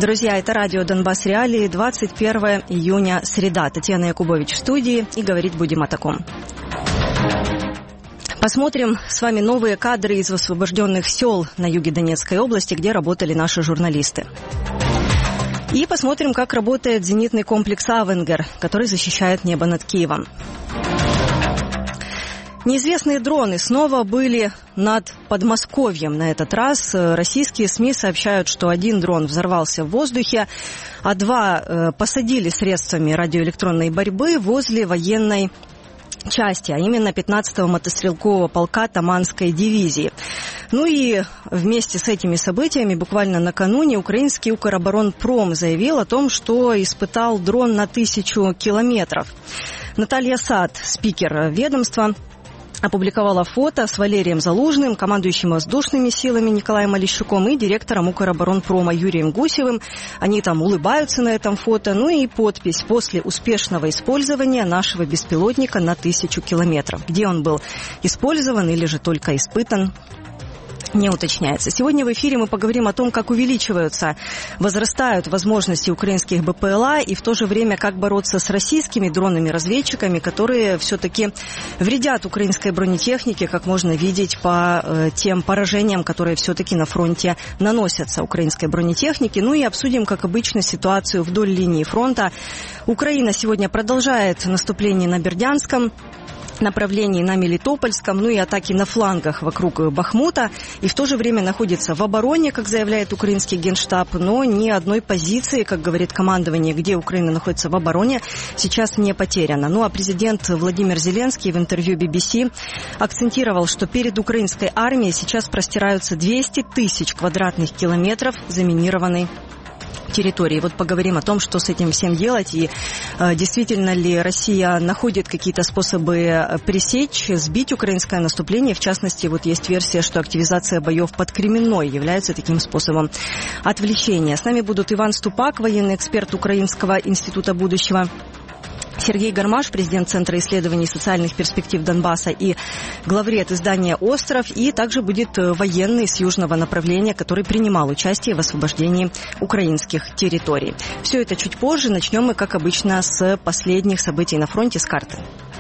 Друзья, это радио «Донбасс Реалии», 21 июня, среда. Татьяна Якубович в студии, и говорить будем о таком. Посмотрим с вами новые кадры из освобожденных сел на юге Донецкой области, где работали наши журналисты. И посмотрим, как работает зенитный комплекс «Авенгер», который защищает небо над Киевом. Неизвестные дроны снова были над Подмосковьем. На этот раз российские СМИ сообщают, что один дрон взорвался в воздухе, а два посадили средствами радиоэлектронной борьбы возле военной части, а именно 15-го мотострелкового полка Таманской дивизии. Ну и вместе с этими событиями буквально накануне украинский Укроборонпром заявил о том, что испытал дрон на 1000 километров. Наталья Сад, спикер ведомства, опубликовала фото с Валерием Залужным, командующим воздушными силами Николаем Олещуком и директором Укроборонпрома Юрием Гусевым. Они там улыбаются на этом фото. Ну и подпись: «После успешного использования нашего беспилотника на 1000 километров». Где он был использован или же только испытан, не уточняется. Сегодня в эфире мы поговорим о том, как возрастают возможности украинских БПЛА и в то же время как бороться с российскими дронами-разведчиками, которые все-таки вредят украинской бронетехнике, как можно видеть по тем поражениям, которые все-таки на фронте наносятся украинской бронетехнике. Ну и обсудим, как обычно, ситуацию вдоль линии фронта. Украина сегодня продолжает наступление на Бердянском направлении, на Мелитопольском, ну и атаки на флангах вокруг Бахмута, и в то же время находится в обороне, как заявляет украинский генштаб, но ни одной позиции, как говорит командование, где Украина находится в обороне, сейчас не потеряна. Ну а президент Владимир Зеленский в интервью BBC акцентировал, что перед украинской армией сейчас простираются 200 тысяч квадратных километров заминированной территории. Вот поговорим о том, что с этим всем делать, и действительно ли Россия находит какие-то способы пресечь, сбить украинское наступление. В частности, вот есть версия, что активизация боев под Кременной является таким способом отвлечения. С нами будут Иван Ступак, военный эксперт Украинского института будущего, Сергей Гармаш, президент Центра исследований социальных перспектив Донбасса и главред издания «Остров», и также будет военный с южного направления, который принимал участие в освобождении украинских территорий. Все это чуть позже. Начнем мы, как обычно, с последних событий на фронте, с карты.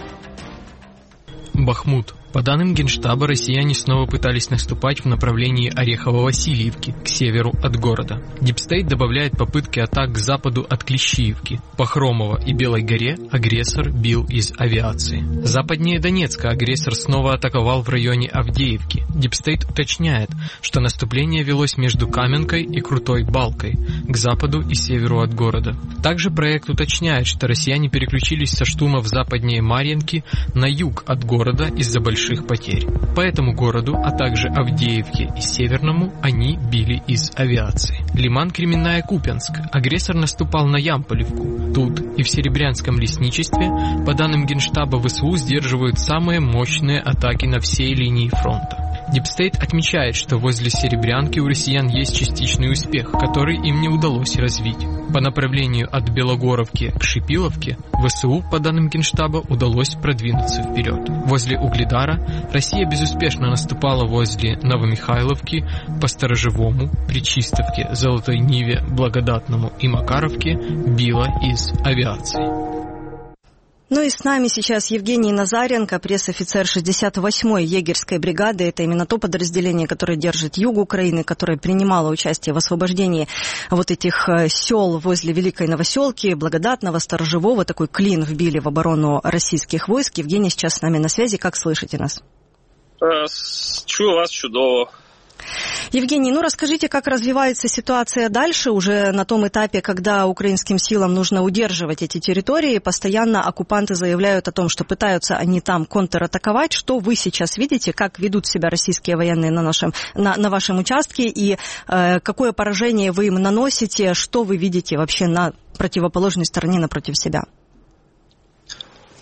Бахмут. По данным Генштаба, россияне снова пытались наступать в направлении Орехово-Васильевки, к северу от города. Дипстейт добавляет попытки атак к западу от Клещиевки. По Хромово и Белой горе агрессор бил из авиации. Западнее Донецка агрессор снова атаковал в районе Авдеевки. Дипстейт уточняет, что наступление велось между Каменкой и Крутой Балкой, к западу и северу от города. Также проект уточняет, что россияне переключились со штурмов западнее Марьинки на юг от города из-за больших потерь. По этому городу, а также Авдеевке и Северному они били из авиации. Лиман, Кременная, Купянск. Агрессор наступал на Ямполевку. Тут и в Серебрянском лесничестве, по данным Генштаба, ВСУ сдерживают самые мощные атаки на всей линии фронта. Дипстейт отмечает, что возле Серебрянки у россиян есть частичный успех, который им не удалось развить. По направлению от Белогоровки к Шипиловке ВСУ, по данным Генштаба, удалось продвинуться вперед. Возле Угледара Россия безуспешно наступала возле Новомихайловки, по Сторожевому, Причистовке, Золотой Ниве, Благодатному и Макаровке била из авиации. Ну и с нами сейчас Евгений Назаренко, пресс-офицер 68-й егерской бригады. Это именно то подразделение, которое держит юг Украины, которое принимало участие в освобождении вот этих сел возле Великой Новоселки, Благодатного, Сторожевого. Такой клин вбили в оборону российских войск. Евгений сейчас с нами на связи. Как слышите нас? Чую вас чудово. Евгений, ну расскажите, как развивается ситуация дальше, уже на том этапе, когда украинским силам нужно удерживать эти территории. Постоянно оккупанты заявляют о том, что пытаются они там контратаковать. Что вы сейчас видите, как ведут себя российские военные на вашем участке, и какое поражение вы им наносите, что вы видите вообще на противоположной стороне напротив себя?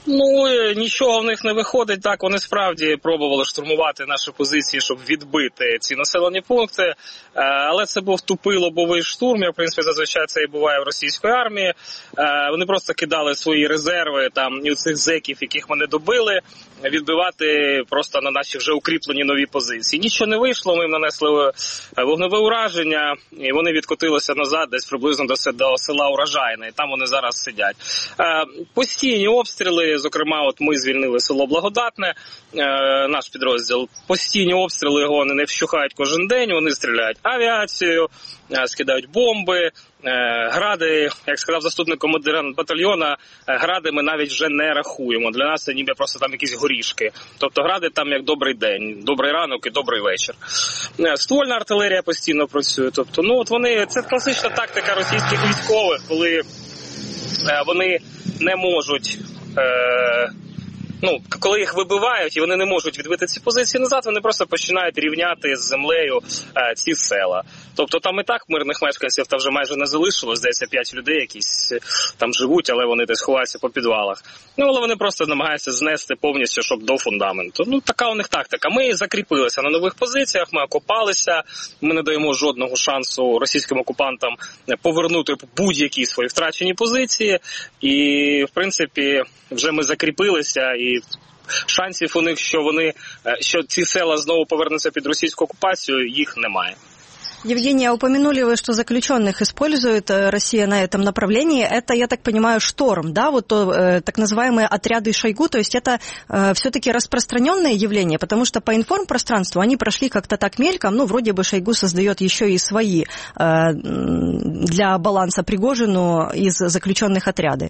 Ну, нічого в них не виходить. Так, вони справді пробували штурмувати наші позиції, щоб відбити ці населені пункти. Але це був тупий лобовий штурм, як, в принципі, зазвичай це і буває в російської армії. Вони просто кидали свої резерви там і у цих зеків, яких вони добили, відбивати просто на наші вже укріплені нові позиції. Нічого не вийшло, ми їм нанесли вогневе ураження, і вони відкотилися назад десь приблизно до села Урожайне, і там вони зараз сидять. Постійні обстріли, зокрема, от ми звільнили село Благодатне, наш підрозділ. Постійні обстріли, його не вщухають кожен день, вони стріляють авіацією, скидають бомби, гради, як сказав заступник командира батальйона, гради ми навіть вже не рахуємо. Для нас це ніби просто там якісь горішки. Тобто гради там як добрий день, добрий ранок і добрий вечір. Ствольна артилерія постійно працює. Тобто, ну от вони, це класична тактика російських військових, коли вони не можуть, коли їх вибивають і вони не можуть відбити ці позиції назад, вони просто починають рівняти з землею ці села. Тобто там і так мирних мешканців там вже майже не залишилось, здається, 5 людей якісь там живуть, але вони десь ховаються по підвалах. Але вони просто намагаються знести повністю, щоб до фундаменту. Така у них тактика. Ми закріпилися на нових позиціях, ми окопалися, ми не даємо жодного шансу російським окупантам повернути будь-які свої втрачені позиції. І, в принципі, вже ми закріпилися, і шансів у них, що ці села знову повернуться під російську окупацію, їх немає. Евгения, упомянули вы, что заключенных использует Россия на этом направлении. Это, я так понимаю, шторм, да, вот так называемые отряды Шойгу, то есть это все-таки распространенное явление, потому что по информпространству они прошли как-то так мельком, вроде бы Шойгу создает еще и свои для баланса Пригожину из заключенных отряды.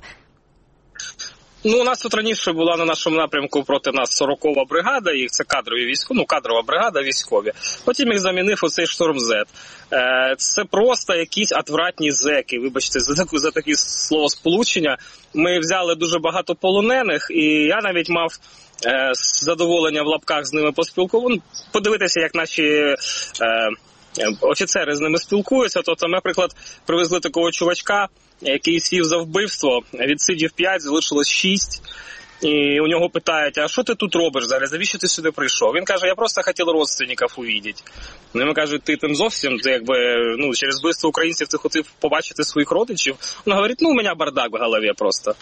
У нас тут раніше була на нашому напрямку проти нас 40-ва бригада, їх це кадрові військові, кадрова бригада військові. Потім їх замінив оцей Шторм З. Це просто якісь отвратні зеки, вибачте за такі словосполучення. Ми взяли дуже багато полонених, і я навіть мав задоволення в лапках з ними поспілкуватися, подивитися, як наші офіцери з ними спілкуються. Тобто, ми, наприклад, привезли такого чувачка, який сів за вбивство, відсидів 5, залишилось 6. І у нього питають, а що ти тут робиш зараз, завіщо ти сюди прийшов? Він каже, я просто хотів родственників увидіти. Йому кажуть, ти там зовсім, через вбивство українців ти хотів побачити своїх родичів? Він говорить, у мене бардак в голові просто.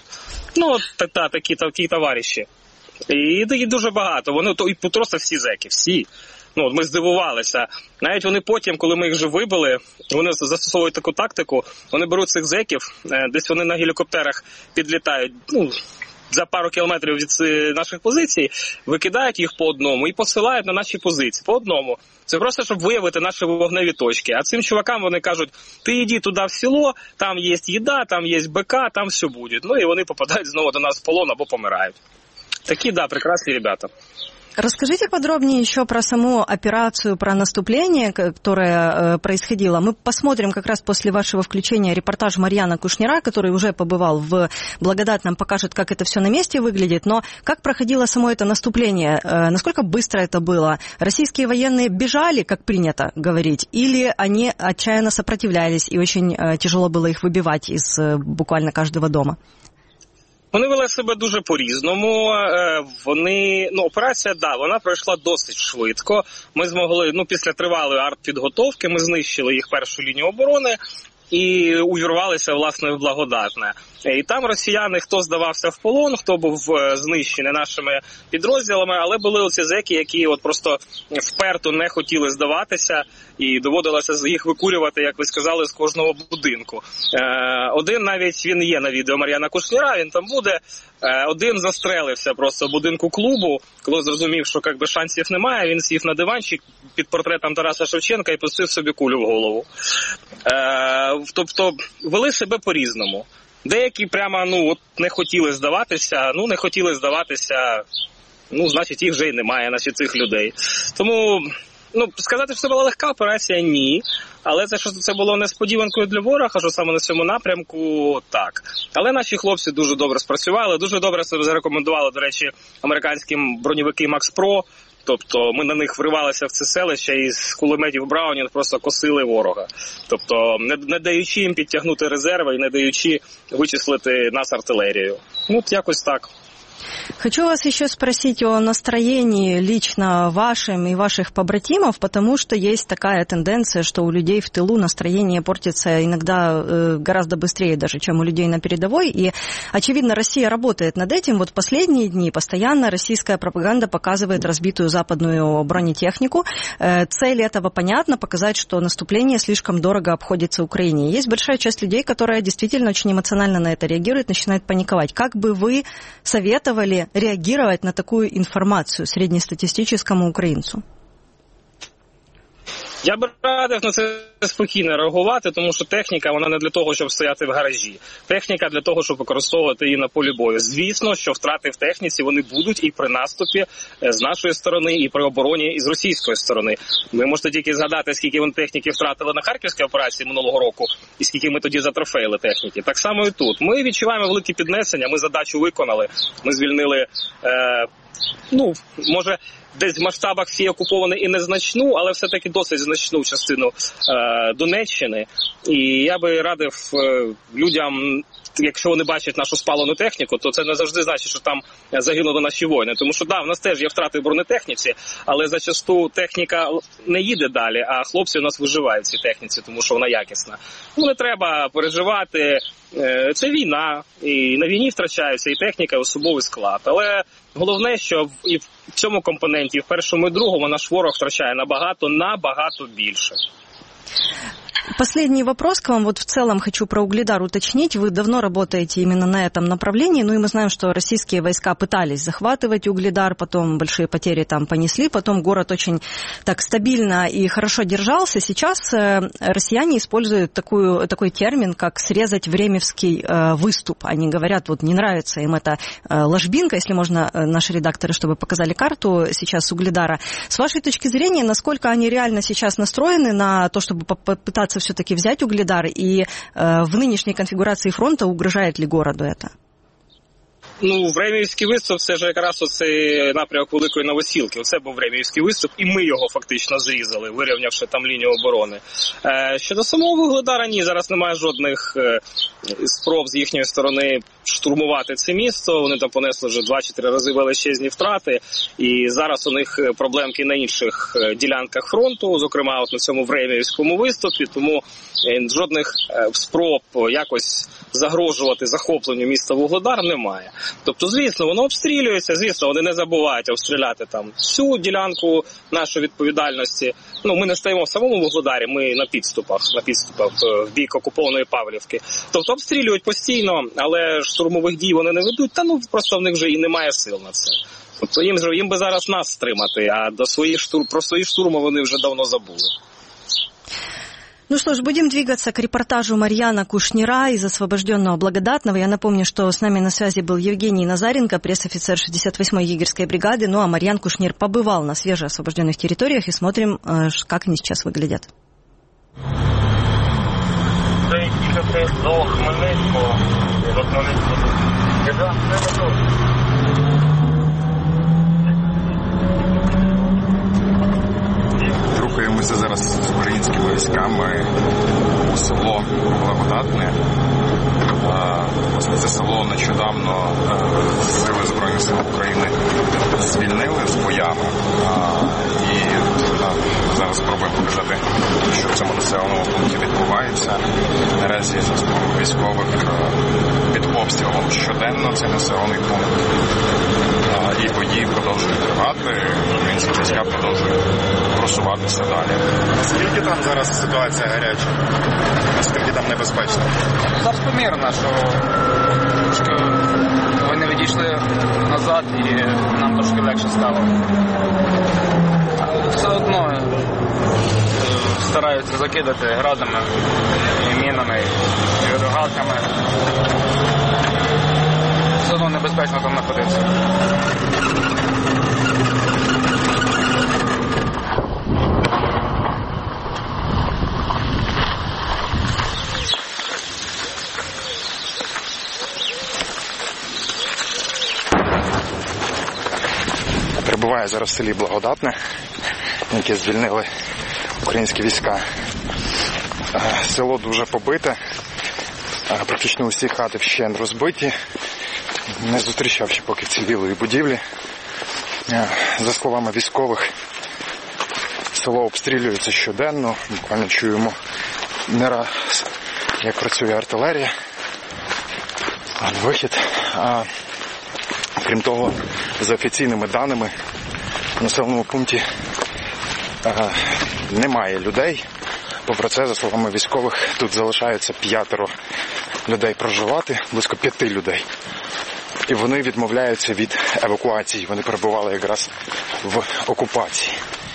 Такі товариші. І дуже багато, вони просто всі зеки, всі. Ми здивувалися. Навіть вони потім, коли ми їх вже вибили, вони застосовують таку тактику, вони беруть цих зеків, десь вони на гелікоптерах підлітають, за пару кілометрів від наших позицій, викидають їх по одному і посилають на наші позиції, по одному. Це просто, щоб виявити наші вогневі точки. А цим чувакам вони кажуть, ти йди туди в село, там є їда, там є БК, там все буде. І вони попадають знову до нас в полон або помирають. Такі, прекрасні ребята. Расскажите подробнее еще про саму операцию, про наступление, которое происходило. Мы посмотрим как раз после вашего включения репортаж Марьяна Кушнира, который уже побывал в Благодатном, покажет, как это все на месте выглядит. Но как проходило само это наступление? Насколько быстро это было? Российские военные бежали, как принято говорить, или они отчаянно сопротивлялись и очень тяжело было их выбивать из буквально каждого дома? Вони вели себе дуже по-різному. Операція, вона пройшла досить швидко. Ми змогли, після тривалої артпідготовки, ми знищили їх першу лінію оборони і увірвалися, власне, в Благодатне. І там росіяни, хто здавався в полон, хто був знищений нашими підрозділами, але були оці зеки, які просто вперто не хотіли здаватися, і доводилося їх викурювати, як ви сказали, з кожного будинку. Один навіть, він є на відео Мар'яна Кушніра, він там буде, один застрелився просто в будинку клубу, коли зрозумів, що шансів немає, він сів на диванчик під портретом Тараса Шевченка і пустив собі кулю в голову. Тобто вели себе по-різному. Деякі прямо, не хотіли здаватися, значить їх вже й немає, цих людей. Тому, сказати, що це була легка операція, ні. Але це було несподіванкою для ворога, що саме на цьому напрямку, так. Але наші хлопці дуже добре спрацювали, дуже добре себе зарекомендували, до речі, американські броньовики Макс Про. Тобто ми на них вривалися в це селище і з кулеметів Браунінг просто косили ворога. Тобто не даючи їм підтягнути резерви і не даючи вичислити нас артилерією. Якось так. Хочу вас еще спросить о настроении лично вашим и ваших побратимов, потому что есть такая тенденция, что у людей в тылу настроение портится иногда гораздо быстрее даже, чем у людей на передовой. И, очевидно, Россия работает над этим. Вот последние дни постоянно российская пропаганда показывает разбитую западную бронетехнику. Цель этого понятна, показать, что наступление слишком дорого обходится Украине. Есть большая часть людей, которая действительно очень эмоционально на это реагирует, начинает паниковать. Как бы вы советовали реагировать на такую информацию среднестатистическому українцю? Я б радив на це спокійно реагувати, тому що техніка, вона не для того, щоб стояти в гаражі. Техніка для того, щоб використовувати її на полі бою. Звісно, що втрати в техніці вони будуть і при наступі з нашої сторони, і при обороні, і з російської сторони. Ви можете тільки згадати, скільки вони техніки втратили на Харківській операції минулого року, і скільки ми тоді затрофеїли техніки. Так само і тут. Ми відчуваємо велике піднесення, ми задачу виконали, ми звільнили, може, десь в масштабах всі окуповані і незначну, але все-таки досить значну частину Донеччини. І я би радив людям, якщо вони бачать нашу спалену техніку, то це не завжди значить, що там загинули наші воїни. Тому що, в нас теж є втрати в бронетехніці, але зачасту техніка не їде далі, а хлопці у нас виживають в цій техніці, тому що вона якісна. Не треба переживати. Це війна, і на війні втрачаються і техніка, і особовий склад. Але головне, що і в цьому компоненті, і в першому, і другому наш ворог втрачає набагато більше. Последний вопрос к вам. Вот в целом хочу про Угледар уточнить. Вы давно работаете именно на этом направлении. Ну и мы знаем, что российские войска пытались захватывать Угледар, потом большие потери там понесли, потом город очень так стабильно и хорошо держался. Сейчас россияне используют такой термин, как срезать времевский выступ. Они говорят, вот не нравится им эта ложбинка, если можно, наши редакторы, чтобы показали карту сейчас Угледара. С вашей точки зрения, насколько они реально сейчас настроены на то, чтобы попытаться все-таки взять Угледар, и в нынешней конфигурации фронта угрожает ли городу это? Времівський виступ – це ж якраз оцей напрямок Великої Новосілки. Оце був Времівський виступ, і ми його фактично зрізали, вирівнявши там лінію оборони. Щодо самого Вугледара, ні, зараз немає жодних спроб з їхньої сторони штурмувати це місто. Вони там понесли вже 2 чи 3 рази величезні втрати, і зараз у них проблемки на інших ділянках фронту, зокрема от на цьому Времівському виступі, тому жодних спроб якось загрожувати захопленню міста Вугледар немає. Тобто, звісно, воно обстрілюється, звісно, вони не забувають обстріляти там всю ділянку нашої відповідальності. Ми не стоїмо в самому Вугледарі, ми на підступах в бік окупованої Павлівки. Тобто обстрілюють постійно, але штурмових дій вони не ведуть, просто в них вже і немає сил на це. Тобто їм би зараз нас стримати, а про свої штурми вони вже давно забули. Ну что ж, будем двигаться к репортажу Марьяна Кушнира из освобожденного Благодатного. Я напомню, что с нами на связи был Евгений Назаренко, пресс-офицер 68-й егерской бригады. Ну а Марьян Кушнир побывал на свежеосвобожденных территориях, и смотрим, как они сейчас выглядят. Рухаємося зараз з українськими військами у село Благодатне. Це село нещодавно Сили Збройних сил України звільнили з боями. І зараз спробуємо показати, що в цьому населеному пункті відбувається. Наразі військових під обстрілом щоденно цей населений пункт. І бої продовжують тривати, українські війська продовжують просуватися далі. Скільки там зараз ситуація гаряча? Наскільки там небезпечно? Зараз помірно, що трошки вони відійшли назад і нам трошки легше стало. Все одно стараються закидати градами, і мінами, і рогалками. Все одно небезпечно там знаходитися. Перебуваю зараз в селі Благодатне, яке звільнили українські війська. Село дуже побите, практично усі хати вщент розбиті. не зустрічав ще поки цілілої будівлі. За словами військових, село обстрілюється щоденно, буквально чуємо не раз, як працює артилерія, вихід. А крім того, за офіційними даними, в населеному пункті немає людей. Попри це, за словами військових, тут залишається 5 людей проживати, близько 5 людей. І вони відмовляються від евакуації. Вони перебували якраз в окупації.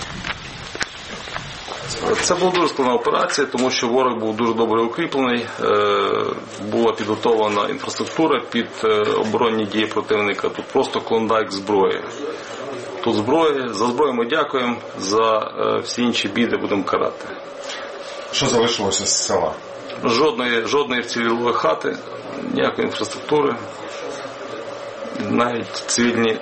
Це була дуже складна операція, тому що ворог був дуже добре укріплений, була підготовлена інфраструктура під оборонні дії противника. Тут просто клондайк зброї. Тут зброя, за зброю ми дякуємо, за всі інші біди будемо карати. Що залишилося з села? Жодної вцілілої хати, ніякої інфраструктури, навіть цивільні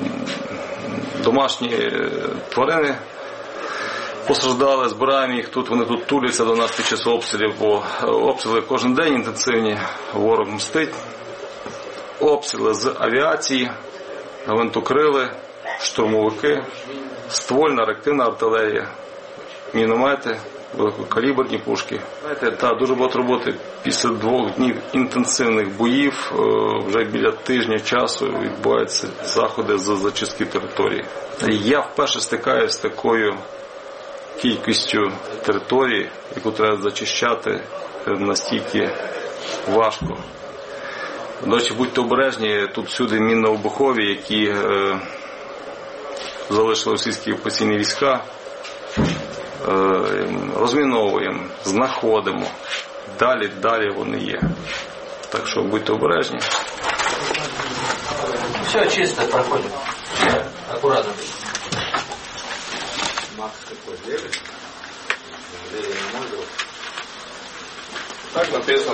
домашні тварини постраждали, збираємо їх тут, вони тут туляться до нас під час обстрілів, бо обстріли кожен день інтенсивні, ворог мстить. Обстріли з авіації, гвинтокрили, штурмовики, ствольна, реактивна артилерія, міномети, великокаліберні пушки. Та дуже багато роботи. Після 2 днів інтенсивних боїв вже біля тижня часу відбуваються заходи з зачистки території. Я вперше стикаюся з такою кількістю території, яку треба зачищати настільки важко. До речі, будьте обережні, тут всюди мінно-вибухові, які залишили російські окупаційні війська. Розміновуємо, знаходимо. Далі вони є. Так що будьте обережні. Все чисто, проходимо. Аккуратно. Так написано.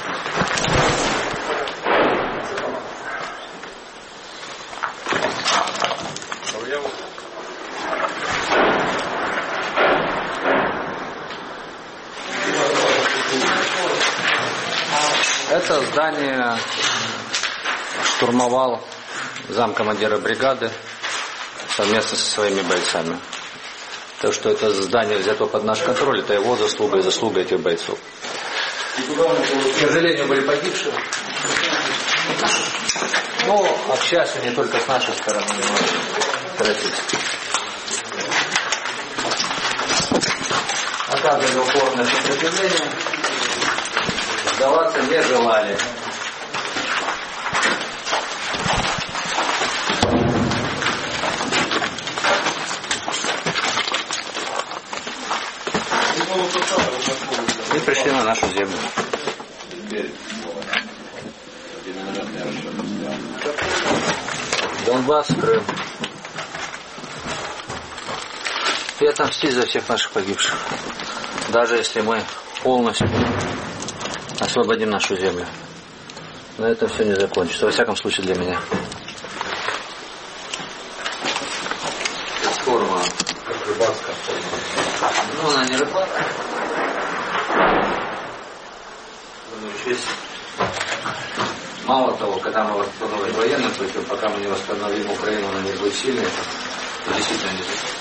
Это здание штурмовал замкомандира бригады совместно со своими бойцами. Так что это здание взято под наш контроль, это его заслуга и заслуга этих бойцов. К сожалению, были погибшие. Но, к счастью, не только с нашей стороны, но и с российской. Оказывали упорное сопротивление. Сдаваться не желали. И пришли на нашу землю. Донбасс, Крым. И отомстить за всех наших погибших. Даже если мы полностью освободим нашу землю. На этом все не закончится. Во всяком случае для меня. Форма рыбацкая. Ну, она не рыбацкая. Мало того, когда мы восстановим военным путем, пока мы не восстановим Украину, она не будет сильной, это действительно не будет.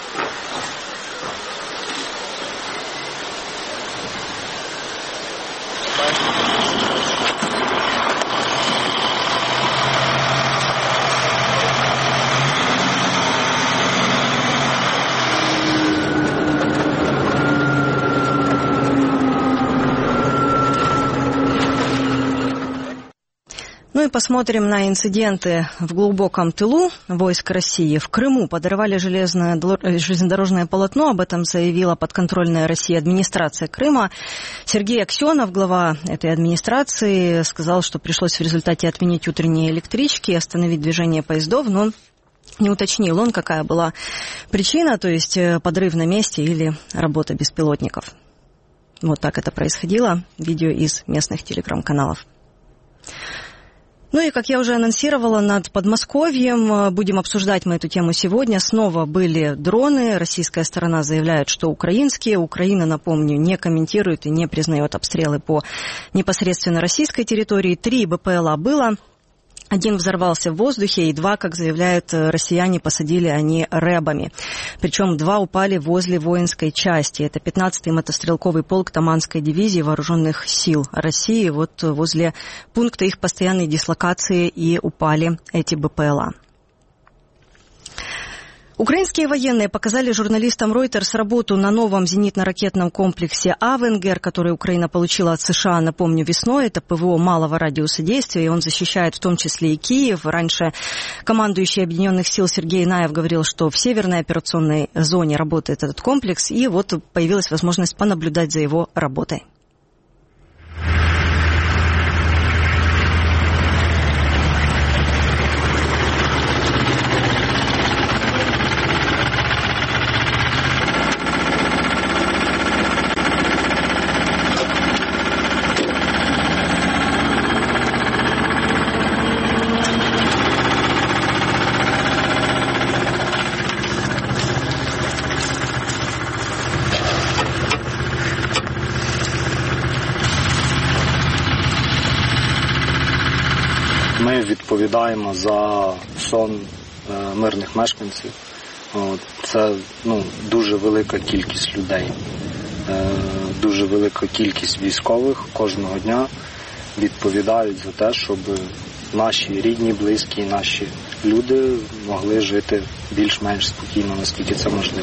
Ну и посмотрим на инциденты в глубоком тылу войск России. В Крыму подорвали железнодорожное полотно. Об этом заявила подконтрольная России администрация Крыма. Сергей Аксенов, глава этой администрации, сказал, что пришлось в результате отменить утренние электрички, остановить движение поездов, но не уточнил он, какая была причина, то есть подрыв на месте или работа беспилотников. Вот так это происходило. Видео из местных телеграм-каналов. Ну и, как я уже анонсировала, над Подмосковьем, будем обсуждать мы эту тему сегодня, снова были дроны. Российская сторона заявляет, что украинские. Украина, напомню, не комментирует и не признает обстрелы по непосредственно российской территории. 3 БПЛА было Один взорвался в воздухе, и 2, как заявляют россияне, посадили они рэбами. Причем 2 упали возле воинской части. Это 15-й мотострелковый полк Таманской дивизии Вооруженных сил России. Вот возле пункта их постоянной дислокации и упали эти БПЛА. Украинские военные показали журналистам Reuters работу на новом зенитно-ракетном комплексе «Авенгер», который Украина получила от США, напомню, весной. Это ПВО малого радиуса действия, и он защищает в том числе и Киев. Раньше командующий Объединенных сил Сергей Наев говорил, что в северной операционной зоне работает этот комплекс, и вот появилась возможность понаблюдать за его работой. Ми відповідаємо за сон мирних мешканців. Це дуже велика кількість людей, дуже велика кількість військових кожного дня відповідають за те, щоб наші рідні, близькі, наші люди могли жити більш-менш спокійно, наскільки це можливо.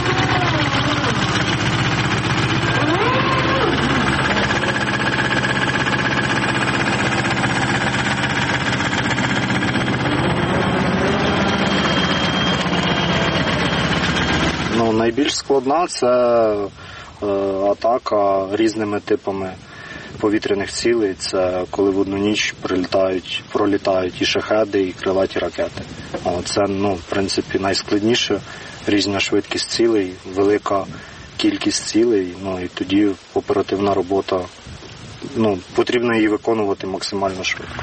Найбільш складна – це атака різними типами повітряних цілей. Це коли в одну ніч пролітають і шахеди, і крилаті ракети. Це, в принципі, найскладніше. Різна швидкість цілей, велика кількість цілей, і тоді оперативна робота, потрібно її виконувати максимально швидко.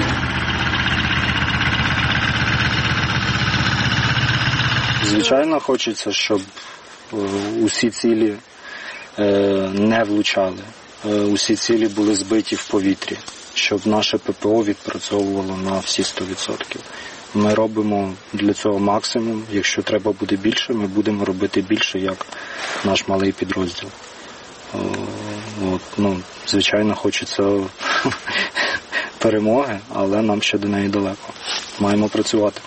Звичайно, хочеться, щоб усі цілі не влучали, усі цілі були збиті в повітрі, щоб наше ППО відпрацьовувало на всі 100%. Ми робимо для цього максимум. Якщо треба буде більше, ми будемо робити більше, як наш малий підрозділ. Звичайно, хочеться перемоги, але нам ще до неї далеко. Маємо працювати.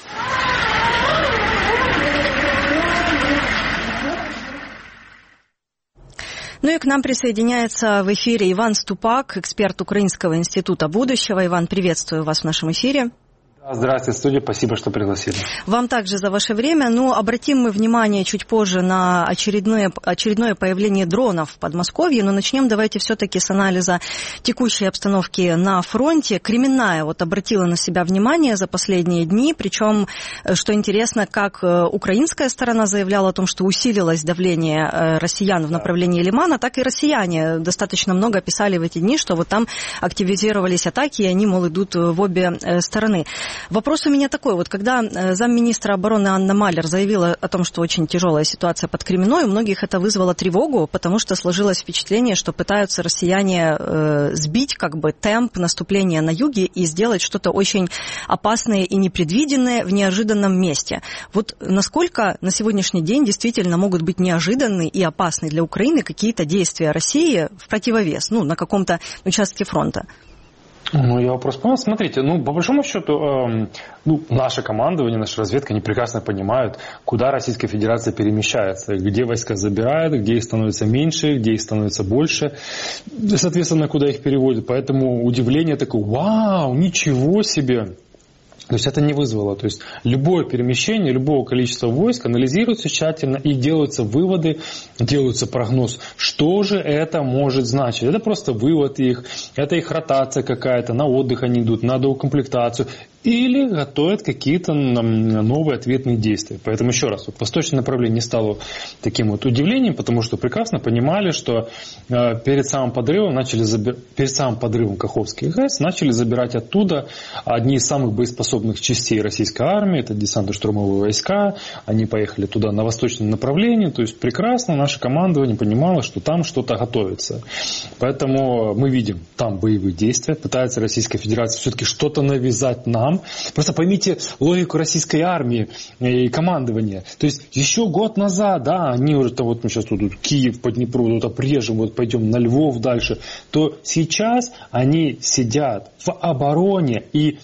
И к нам присоединяется в эфире Иван Ступак, эксперт Украинского института будущего. Иван, приветствую вас в нашем эфире. Здравствуйте, студия. Спасибо, что пригласили. Вам также за ваше время. Обратим мы внимание чуть позже на очередное появление дронов в Подмосковье. Но начнем давайте все-таки с анализа текущей обстановки на фронте. Кременная обратила на себя внимание за последние дни. Причем, что интересно, как украинская сторона заявляла о том, что усилилось давление россиян в направлении Лимана, так и россияне достаточно много писали в эти дни, что там активизировались атаки, и они, идут в обе стороны. Вопрос у меня такой. Когда замминистра обороны Анна Малер заявила о том, что очень тяжелая ситуация под Кременной, у многих это вызвало тревогу, потому что сложилось впечатление, что пытаются россияне сбить темп наступления на юге и сделать что-то очень опасное и непредвиденное в неожиданном месте. Насколько на сегодняшний день действительно могут быть неожиданны и опасны для Украины какие-то действия России в противовес, на каком-то участке фронта? Я вопрос понял. Смотрите, по большому счету, наше командование, наша разведка, они прекрасно понимают, куда Российская Федерация перемещается, где войска забирают, где их становится меньше, где их становится больше, соответственно, куда их переводят. Поэтому удивление такое: вау, ничего себе! То есть это не вызвало. То есть любое перемещение, любого количества войск анализируется тщательно и делаются выводы, делается прогноз, что же это может значить. Это просто вывод их, это их ротация какая-то, на отдых они идут, на доукомплектацию. Или готовят какие-то новые ответные действия. Поэтому еще раз, восточное направление не стало таким удивлением, потому что прекрасно понимали, что перед самым подрывом Каховской ГЭС начали забирать оттуда одни из самых боеспособных частей российской армии, это десантно-штурмовые войска, они поехали туда на восточном направлении, то есть прекрасно наше командование понимало, что там что-то готовится. Поэтому мы видим там боевые действия, пытается Российская Федерация все-таки что-то навязать нам, там. Просто поймите логику российской армии и командования. То есть еще год назад, да, они уже, вот мы сейчас тут Киев по Днепру, тут обрежем, вот пойдем на Львов дальше, то сейчас они сидят в обороне и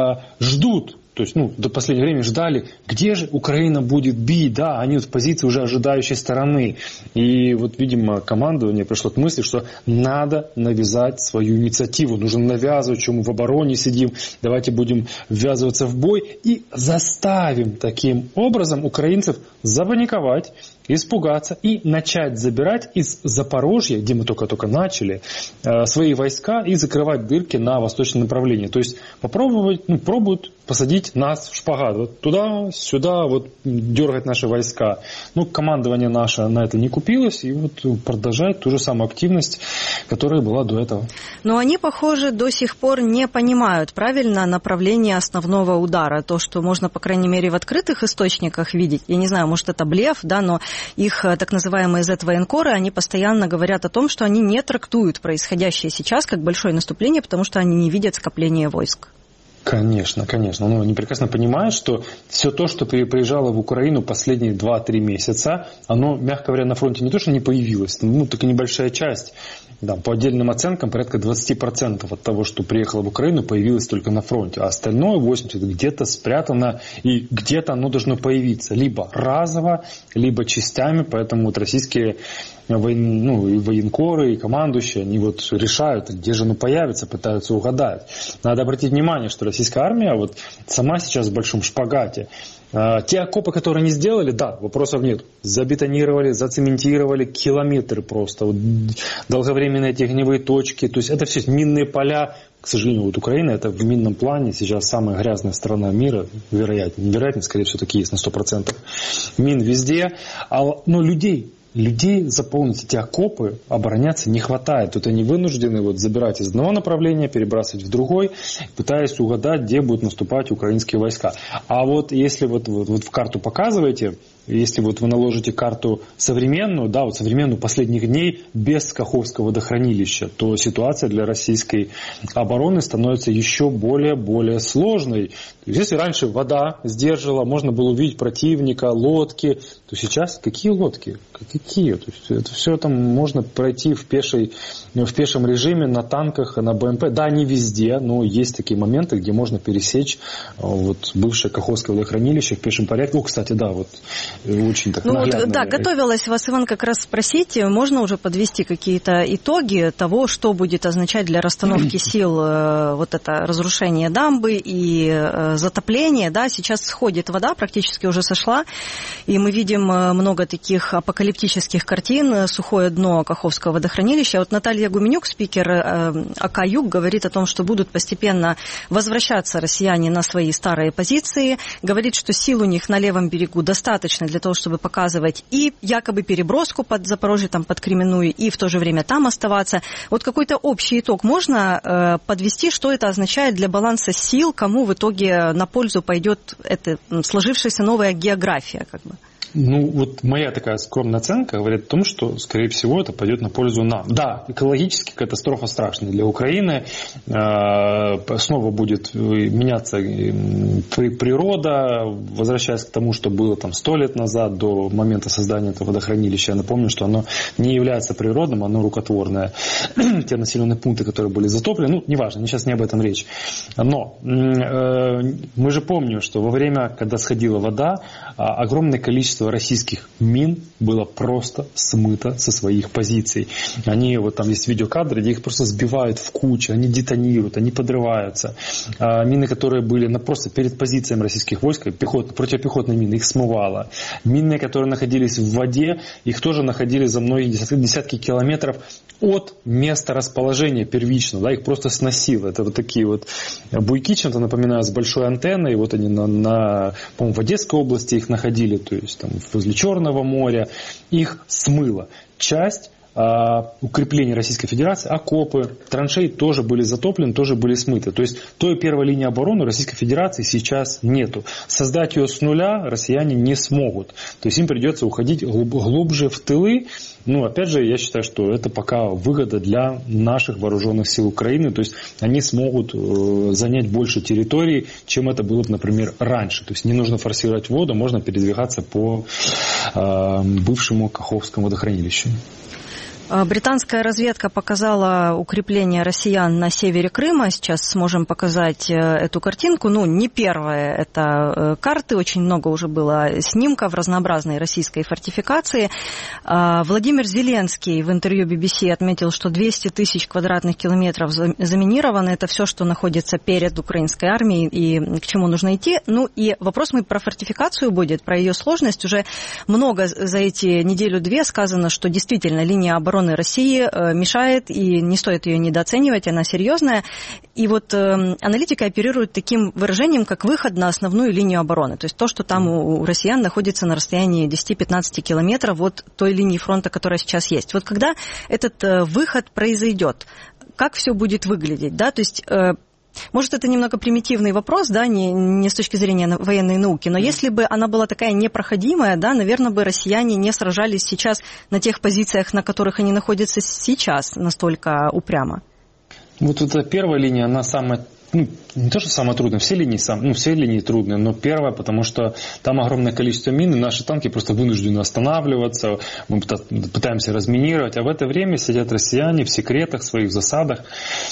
ждут. То есть, до последнего времени ждали, где же Украина будет бить, да, они в позиции уже ожидающей стороны. И вот, видимо, командование пришло к мысли, что надо навязать свою инициативу, нужно навязывать, что мы в обороне сидим, давайте будем ввязываться в бой и заставим таким образом украинцев запаниковать, испугаться и начать забирать из Запорожья, где мы только начали, свои войска и закрывать дырки на восточном направлении. То есть пробуют посадить нас в шпагат. Вот туда-сюда, вот дергать наши войска. Командование наше на это не купилось и вот продолжает ту же самую активность, которая была до этого. Но они, похоже, до сих пор не понимают правильно направление основного удара. То, что можно, по крайней мере, в открытых источниках видеть. Я не знаю, может, это блеф, да, но их так называемые Z-военкоры, они постоянно говорят о том, что они не трактуют происходящее сейчас как большое наступление, потому что они не видят скопления войск. Конечно. Они прекрасно понимают, что все то, что приезжало в Украину последние 2-3 месяца, оно, мягко говоря, на фронте не то, что не появилось, только небольшая часть. Да, по отдельным оценкам, порядка 20% от того, что приехало в Украину, появилось только на фронте. А остальное 80% где-то спрятано, и где-то оно должно появиться. Либо разово, либо частями. Поэтому вот российские и военкоры, и командующие, они вот решают, где же оно появится, пытаются угадать. Надо обратить внимание, что российская армия вот сама сейчас в большом шпагате. Те окопы, которые они сделали, да, вопросов нет. Забетонировали, зацементировали километры просто. Вот, долговременные эти огневые точки. То есть это все минные поля. К сожалению, вот Украина это в минном плане сейчас самая грязная страна мира. Невероятно, скорее всего, такие есть на 100%. Мин везде. Но людей заполнить эти окопы, обороняться не хватает. Тут они вынуждены забирать из одного направления, перебрасывать в другой, пытаясь угадать, где будут наступать украинские войска. А вот если вот в карту показываете, если вот вы наложите карту современную, современную последних дней без Каховского водохранилища, то ситуация для российской обороны становится еще более сложной. То есть, если раньше вода сдерживала, можно было увидеть противника, лодки, то сейчас какие лодки? Какие? То есть, это все там можно пройти в пешем режиме, на танках, на БМП. Да, не везде, но есть такие моменты, где можно пересечь бывшее Каховское водохранилище в пешем порядке. Кстати, очень так наглядно. Готовилась вас, Иван, как раз спросить, можно уже подвести какие-то итоги того, что будет означать для расстановки сил вот это разрушение дамбы и затопление, да, сейчас сходит вода, практически уже сошла, и мы видим много таких апокалиптических картин, сухое дно Каховского водохранилища. Вот Наталья Гуменюк, спикер АК «Юг», говорит о том, что будут постепенно возвращаться россияне на свои старые позиции, говорит, что сил у них на левом берегу достаточно для того, чтобы показывать и якобы переброску под Запорожье, под Кременную, и в то же время там оставаться. Вот какой-то общий итог можно подвести, что это означает для баланса сил, кому в итоге на пользу пойдет эта сложившаяся новая география, как бы? Моя такая скромная оценка говорит о том, что, скорее всего, это пойдет на пользу нам. Да, экологически катастрофа страшная для Украины. Снова будет меняться природа, возвращаясь к тому, что было 100 лет назад, до момента создания этого водохранилища. Я напомню, что оно не является природным, оно рукотворное. Те населенные пункты, которые были затоплены, неважно, сейчас не об этом речь. Но мы же помним, что во время, когда сходила вода, огромное количество российских мин было просто смыто со своих позиций. Они, там есть видеокадры, где их просто сбивают в кучу, они детонируют, они подрываются. Мины, которые были просто перед позициями российских войск, противопехотные мины, их смывало. Мины, которые находились в воде, их тоже находили за многие десятки километров от места расположения первичного, их просто сносило. Это такие буйки, чем-то напоминают, с большой антенной, они по-моему, в Одесской области их находили, то есть возле Черного моря, их смыло. Часть укрепления Российской Федерации, окопы, траншеи тоже были затоплены, тоже были смыты. То есть той первой линии обороны Российской Федерации сейчас нету. Создать ее с нуля россияне не смогут. То есть им придется уходить глубже в тылы. Ну, опять же, я считаю, что это пока выгода для наших вооруженных сил Украины. То есть они смогут занять больше территорий, чем это было бы, например, раньше. То есть не нужно форсировать воду, можно передвигаться по бывшему Каховскому водохранилищу. Британская разведка показала укрепление россиян на севере Крыма. Сейчас сможем показать эту картинку. Ну, не первая это карты. Очень много уже было снимков разнообразной российской фортификации. Владимир Зеленский в интервью BBC отметил, что 200 тысяч квадратных километров заминировано. Это все, что находится перед украинской армией и к чему нужно идти. Ну, и вопрос мой про фортификацию будет, про ее сложность. Уже много за эти неделю-две сказано, что действительно линия обороны России мешает, и не стоит ее недооценивать, она серьезная. И вот аналитики оперируют таким выражением, как выход на основную линию обороны. То есть то, что там у россиян находится на расстоянии 10-15 километров от той линии фронта, которая сейчас есть. Вот когда этот выход произойдет, как все будет выглядеть? Да? То есть... Может, это немного примитивный вопрос, да, не с точки зрения военной науки, но если бы она была такая непроходимая, да, наверное, бы россияне не сражались сейчас на тех позициях, на которых они находятся сейчас, настолько упрямо. Вот эта первая линия, она самая, не то, что самая трудная, все линии трудные, но первая, потому что там огромное количество мин, и наши танки просто вынуждены останавливаться, мы пытаемся разминировать, а в это время сидят россияне в секретах, в своих засадах,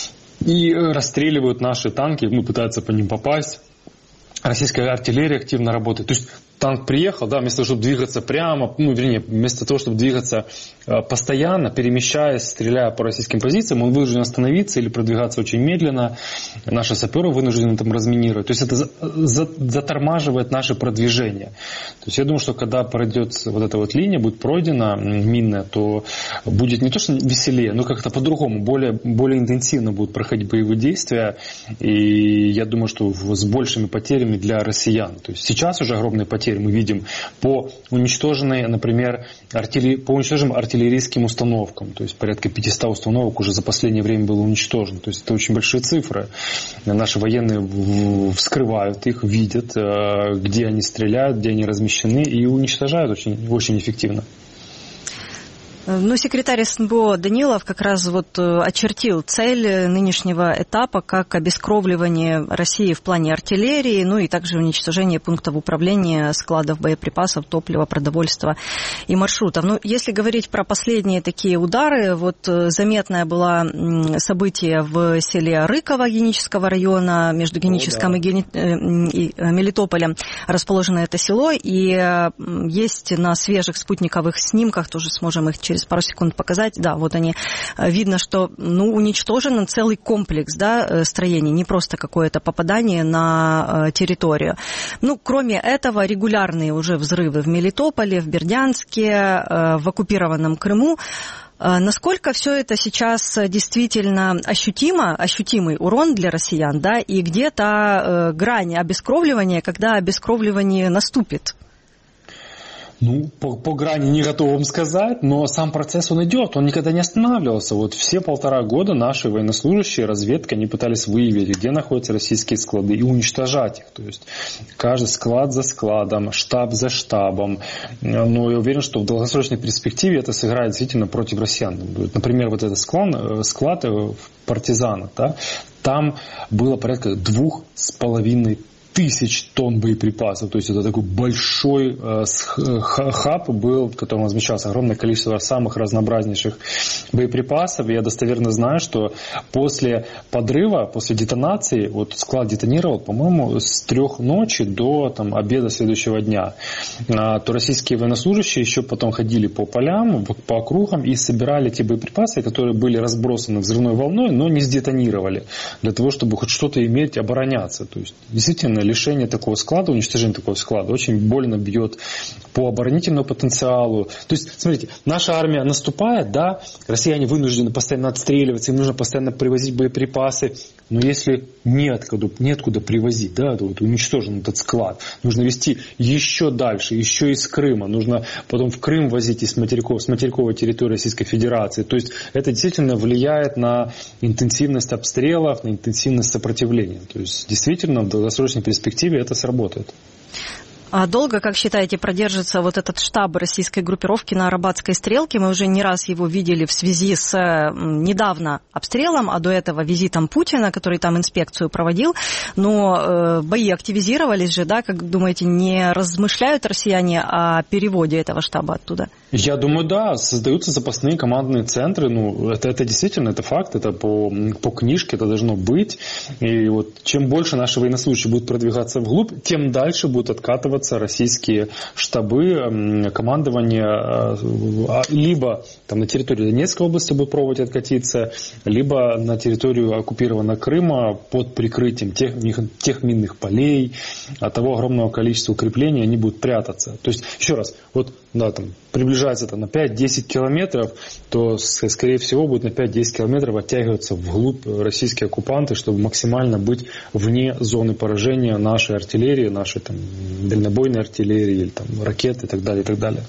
и расстреливают наши танки, пытаются по ним попасть. Российская артиллерия активно работает. То есть танк приехал, да, вместо того, чтобы двигаться прямо, вместо того, чтобы двигаться постоянно, перемещаясь, стреляя по российским позициям, он вынужден остановиться или продвигаться очень медленно. Наши саперы вынуждены там разминировать. То есть это затормаживает наше продвижение. То есть я думаю, что когда пройдет вот эта вот линия, будет пройдена минная, то будет не то, что веселее, но как-то по-другому, более интенсивно будут проходить боевые действия. И я думаю, что с большими потерями для россиян. То есть сейчас уже огромные потери мы видим по уничтоженным, например, артиллерийским установкам. То есть порядка 500 установок уже за последнее время было уничтожено. То есть это очень большие цифры. Наши военные вскрывают их, видят, где они стреляют, где они размещены, и уничтожают очень, очень эффективно. Секретарь СНБО Данилов как раз вот очертил цель нынешнего этапа как обескровливание России в плане артиллерии, и также уничтожение пунктов управления, складов боеприпасов, топлива, продовольствия и маршрутов. Если говорить про последние такие удары, вот заметное было событие в селе Рыково Генического района, между Геническом и Мелитополем расположено это село, и есть на свежих спутниковых снимках, тоже сможем их через пару секунд показать. Да, вот они. Видно, что уничтожен целый комплекс, да, строений, не просто какое-то попадание на территорию. Кроме этого, регулярные уже взрывы в Мелитополе, в Бердянске, в оккупированном Крыму. Насколько все это сейчас действительно ощутимый урон для россиян, да, и где та грань обескровливания, когда обескровливание наступит? По грани не готов вам сказать, но сам процесс он идет, он никогда не останавливался. Вот все 1,5 года наши военнослужащие, разведка, они пытались выявить, где находятся российские склады и уничтожать их. То есть каждый склад за складом, штаб за штабом. Но я уверен, что в долгосрочной перспективе это сыграет действительно против россиян. Например, вот этот склад в Партизанах, да, там было порядка 2,5 тысяч тонн боеприпасов. То есть это такой большой хаб был, в котором размещалось огромное количество самых разнообразнейших боеприпасов. И я достоверно знаю, что после подрыва, после детонации, вот склад детонировал, по-моему, с 3 ночи до обеда следующего дня. То российские военнослужащие еще потом ходили по полям, по округам и собирали те боеприпасы, которые были разбросаны взрывной волной, но не сдетонировали, для того, чтобы хоть что-то иметь, обороняться. То есть действительно лишение такого склада, уничтожение такого склада очень больно бьет по оборонительному потенциалу. То есть, смотрите, наша армия наступает, да, россияне вынуждены постоянно отстреливаться, им нужно постоянно привозить боеприпасы, но если неоткуда привозить, да, то вот уничтожен этот склад, нужно везти еще дальше, еще из Крыма, нужно потом в Крым возить с материковой территории Российской Федерации. То есть это действительно влияет на интенсивность обстрелов, на интенсивность сопротивления. То есть действительно в долгосрочной перспективе это сработает. А долго, как считаете, продержится вот этот штаб российской группировки на Арабатской стрелке? Мы уже не раз его видели в связи с недавно обстрелом, а до этого визитом Путина, который там инспекцию проводил. Но бои активизировались же, да? Как думаете, не размышляют россияне о переводе этого штаба оттуда? Я думаю, да. Создаются запасные командные центры. Ну, это действительно, это факт, это по книжке это должно быть. И вот чем больше наши военнослужащие будут продвигаться вглубь, тем дальше будут откатываться российские штабы, командование, либо там на территории Донецкой области будут пробовать откатиться, либо на территорию оккупированного Крыма под прикрытием тех минных полей, от того огромного количества укреплений они будут прятаться. То есть, еще раз, вот да, там, приближается на 5-10 километров, то, скорее всего, будут на 5-10 километров оттягиваться вглубь российские оккупанты, чтобы максимально быть вне зоны поражения нашей артиллерии, нашей там, дальнобойной артиллерии, или, там, ракет и так далее, и так далее.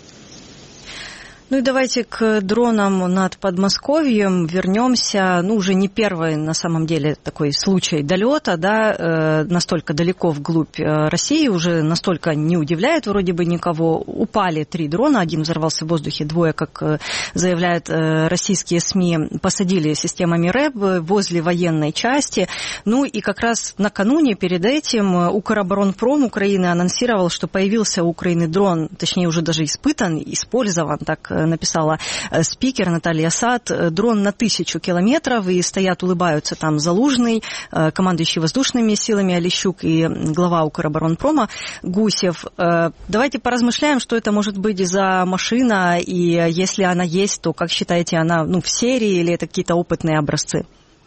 Ну и давайте к дронам над Подмосковьем вернемся. Ну, уже не первый, на самом деле, такой случай долета, да, настолько далеко вглубь России, уже настолько не удивляет вроде бы никого. Упали 3 дрона, один взорвался в воздухе, 2, как заявляют российские СМИ, посадили системами РЭБ возле военной части. Ну и как раз накануне, перед этим, Укроборонпром Украины анонсировал, что появился у Украины дрон, точнее уже даже использован, так написала спикер Наталья Сад, дрон на 1000 километров, и стоят, улыбаются там Залужный, командующий воздушными силами Олещук и глава Укроборонпрома Гусев. Давайте поразмышляем, что это может быть за машина, и если она есть, то, как считаете, она в серии или это какие-то опытные образцы?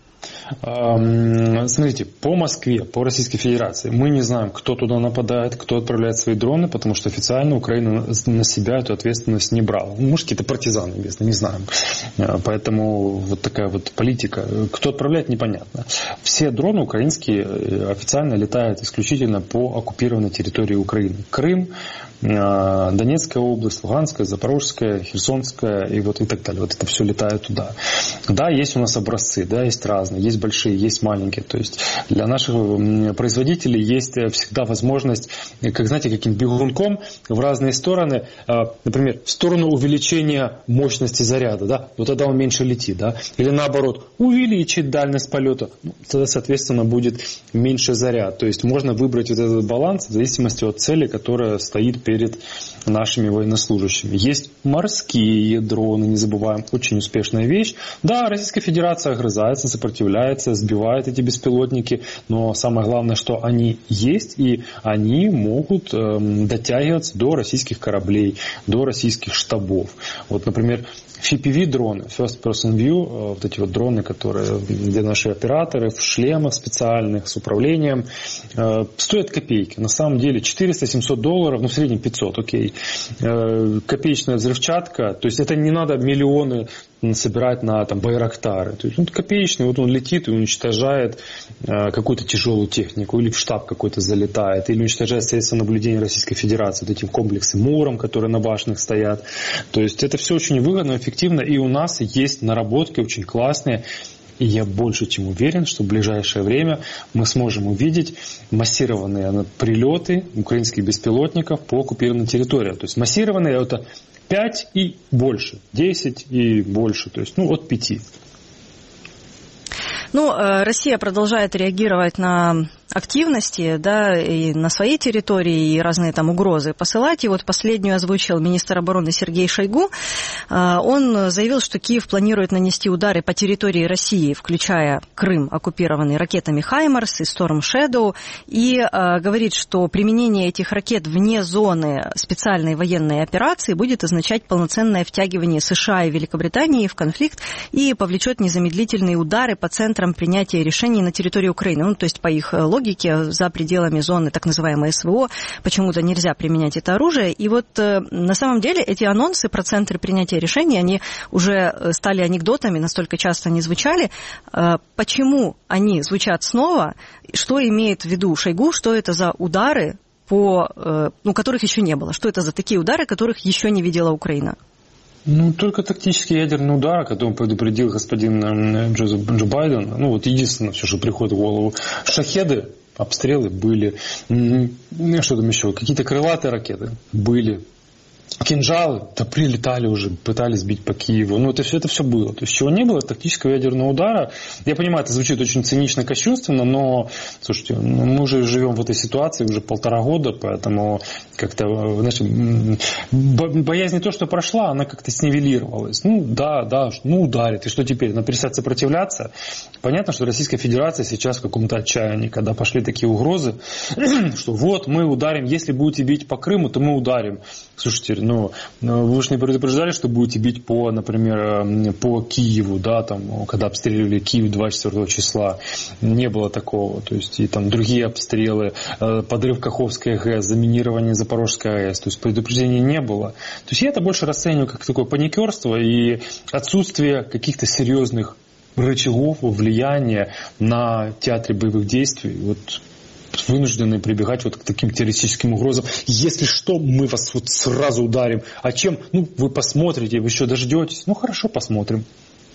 Смотрите, по Москве, по Российской Федерации мы не знаем, кто туда нападает, кто отправляет свои дроны, потому что официально Украина на себя эту ответственность не брала. Может, какие-то партизаны, не знаем. Поэтому вот такая вот политика. Кто отправляет, непонятно. Все дроны украинские официально летают исключительно по оккупированной территории Украины. Крым, Донецкая область, Луганская, Запорожская, Херсонская и так далее. Вот это все летает туда. Да, есть у нас образцы, да, есть разные, есть большие, есть маленькие. То есть для наших производителей есть всегда возможность, как знаете, каким бегунком в разные стороны. Например, в сторону увеличения мощности заряда, да, вот тогда он меньше летит, да. Или наоборот, увеличить дальность полета, тогда, соответственно, будет меньше заряд. То есть можно выбрать вот этот баланс в зависимости от цели, которая стоит перед нашими военнослужащими. Есть морские дроны, не забываем, очень успешная вещь. Да, Российская Федерация огрызается, сопротивляется, сбивает эти беспилотники, но самое главное, что они есть, и они могут дотягиваться до российских кораблей, до российских штабов. Вот, например, FPV-дроны, First Person View, вот эти вот дроны, где наши операторы в шлемах специальных с управлением, стоят копейки. На самом деле $400-700, в среднем 500, окей. Копеечная взрывчатка, то есть это не надо миллионы собирать на Байрактары. То есть он копеечный, вот он летит и уничтожает какую-то тяжелую технику, или в штаб какой-то залетает, или уничтожает средства наблюдения Российской Федерации, вот этим комплексы МОРом, которые на башнях стоят. То есть это все очень выгодно, эффективно, и у нас есть наработки очень классные. И я больше чем уверен, что в ближайшее время мы сможем увидеть массированные прилеты украинских беспилотников по оккупированной территории. То есть массированные это 5 и больше, 10 и больше, то есть от 5. Россия продолжает реагировать на активности, да, и на своей территории, и разные там угрозы посылать. И вот последнюю озвучил министр обороны Сергей Шойгу. Он заявил, что Киев планирует нанести удары по территории России, включая Крым, оккупированный ракетами «Хаймарс» и «Storm Shadow», и говорит, что применение этих ракет вне зоны специальной военной операции будет означать полноценное втягивание США и Великобритании в конфликт и повлечет незамедлительные удары по центрам принятия решений на территории Украины. Ну, то есть, по их логике, за пределами зоны так называемой СВО почему-то нельзя применять это оружие. И вот на самом деле эти анонсы про центры принятия решений, они уже стали анекдотами, настолько часто они звучали. Почему они звучат снова? Что имеет в виду Шойгу? Что это за удары, которых еще не было? Что это за такие удары, которых еще не видела Украина? Ну, только тактический ядерный удар, о котором предупредил господин Джо Байден. Ну, вот единственное, все, что приходит в голову. Шахеды, обстрелы были. Что там еще? Какие-то крылатые ракеты были. Кинжалы, да, прилетали уже, пытались бить по Киеву. Ну, это все было. То есть, чего не было, тактического ядерного удара. Я понимаю, это звучит очень цинично, кощунственно, но, слушайте, мы уже живем в этой ситуации уже 1,5 года, поэтому как-то, знаете, боязнь не то, что прошла, она как-то снивелировалась. Ну, да, ударит. И что теперь? Надо перестать сопротивляться. Понятно, что Российская Федерация сейчас в каком-то отчаянии, когда пошли такие угрозы, что вот мы ударим, если будете бить по Крыму, то мы ударим. Слушайте, вы же не предупреждали, что будете бить например, по Киеву, да, там, когда обстреливали Киев 24 числа. Не было такого. То есть, и там другие обстрелы, подрыв Каховской АЭС, заминирование Запорожской АЭС. То есть, предупреждений не было. То есть, я это больше расцениваю как такое паникерство и отсутствие каких-то серьезных рычагов влияния на театре боевых действий. Вот вынуждены прибегать вот к таким террористическим угрозам. Если что, мы вас вот сразу ударим. А чем? Ну, вы посмотрите, вы еще дождетесь. Ну, хорошо, посмотрим.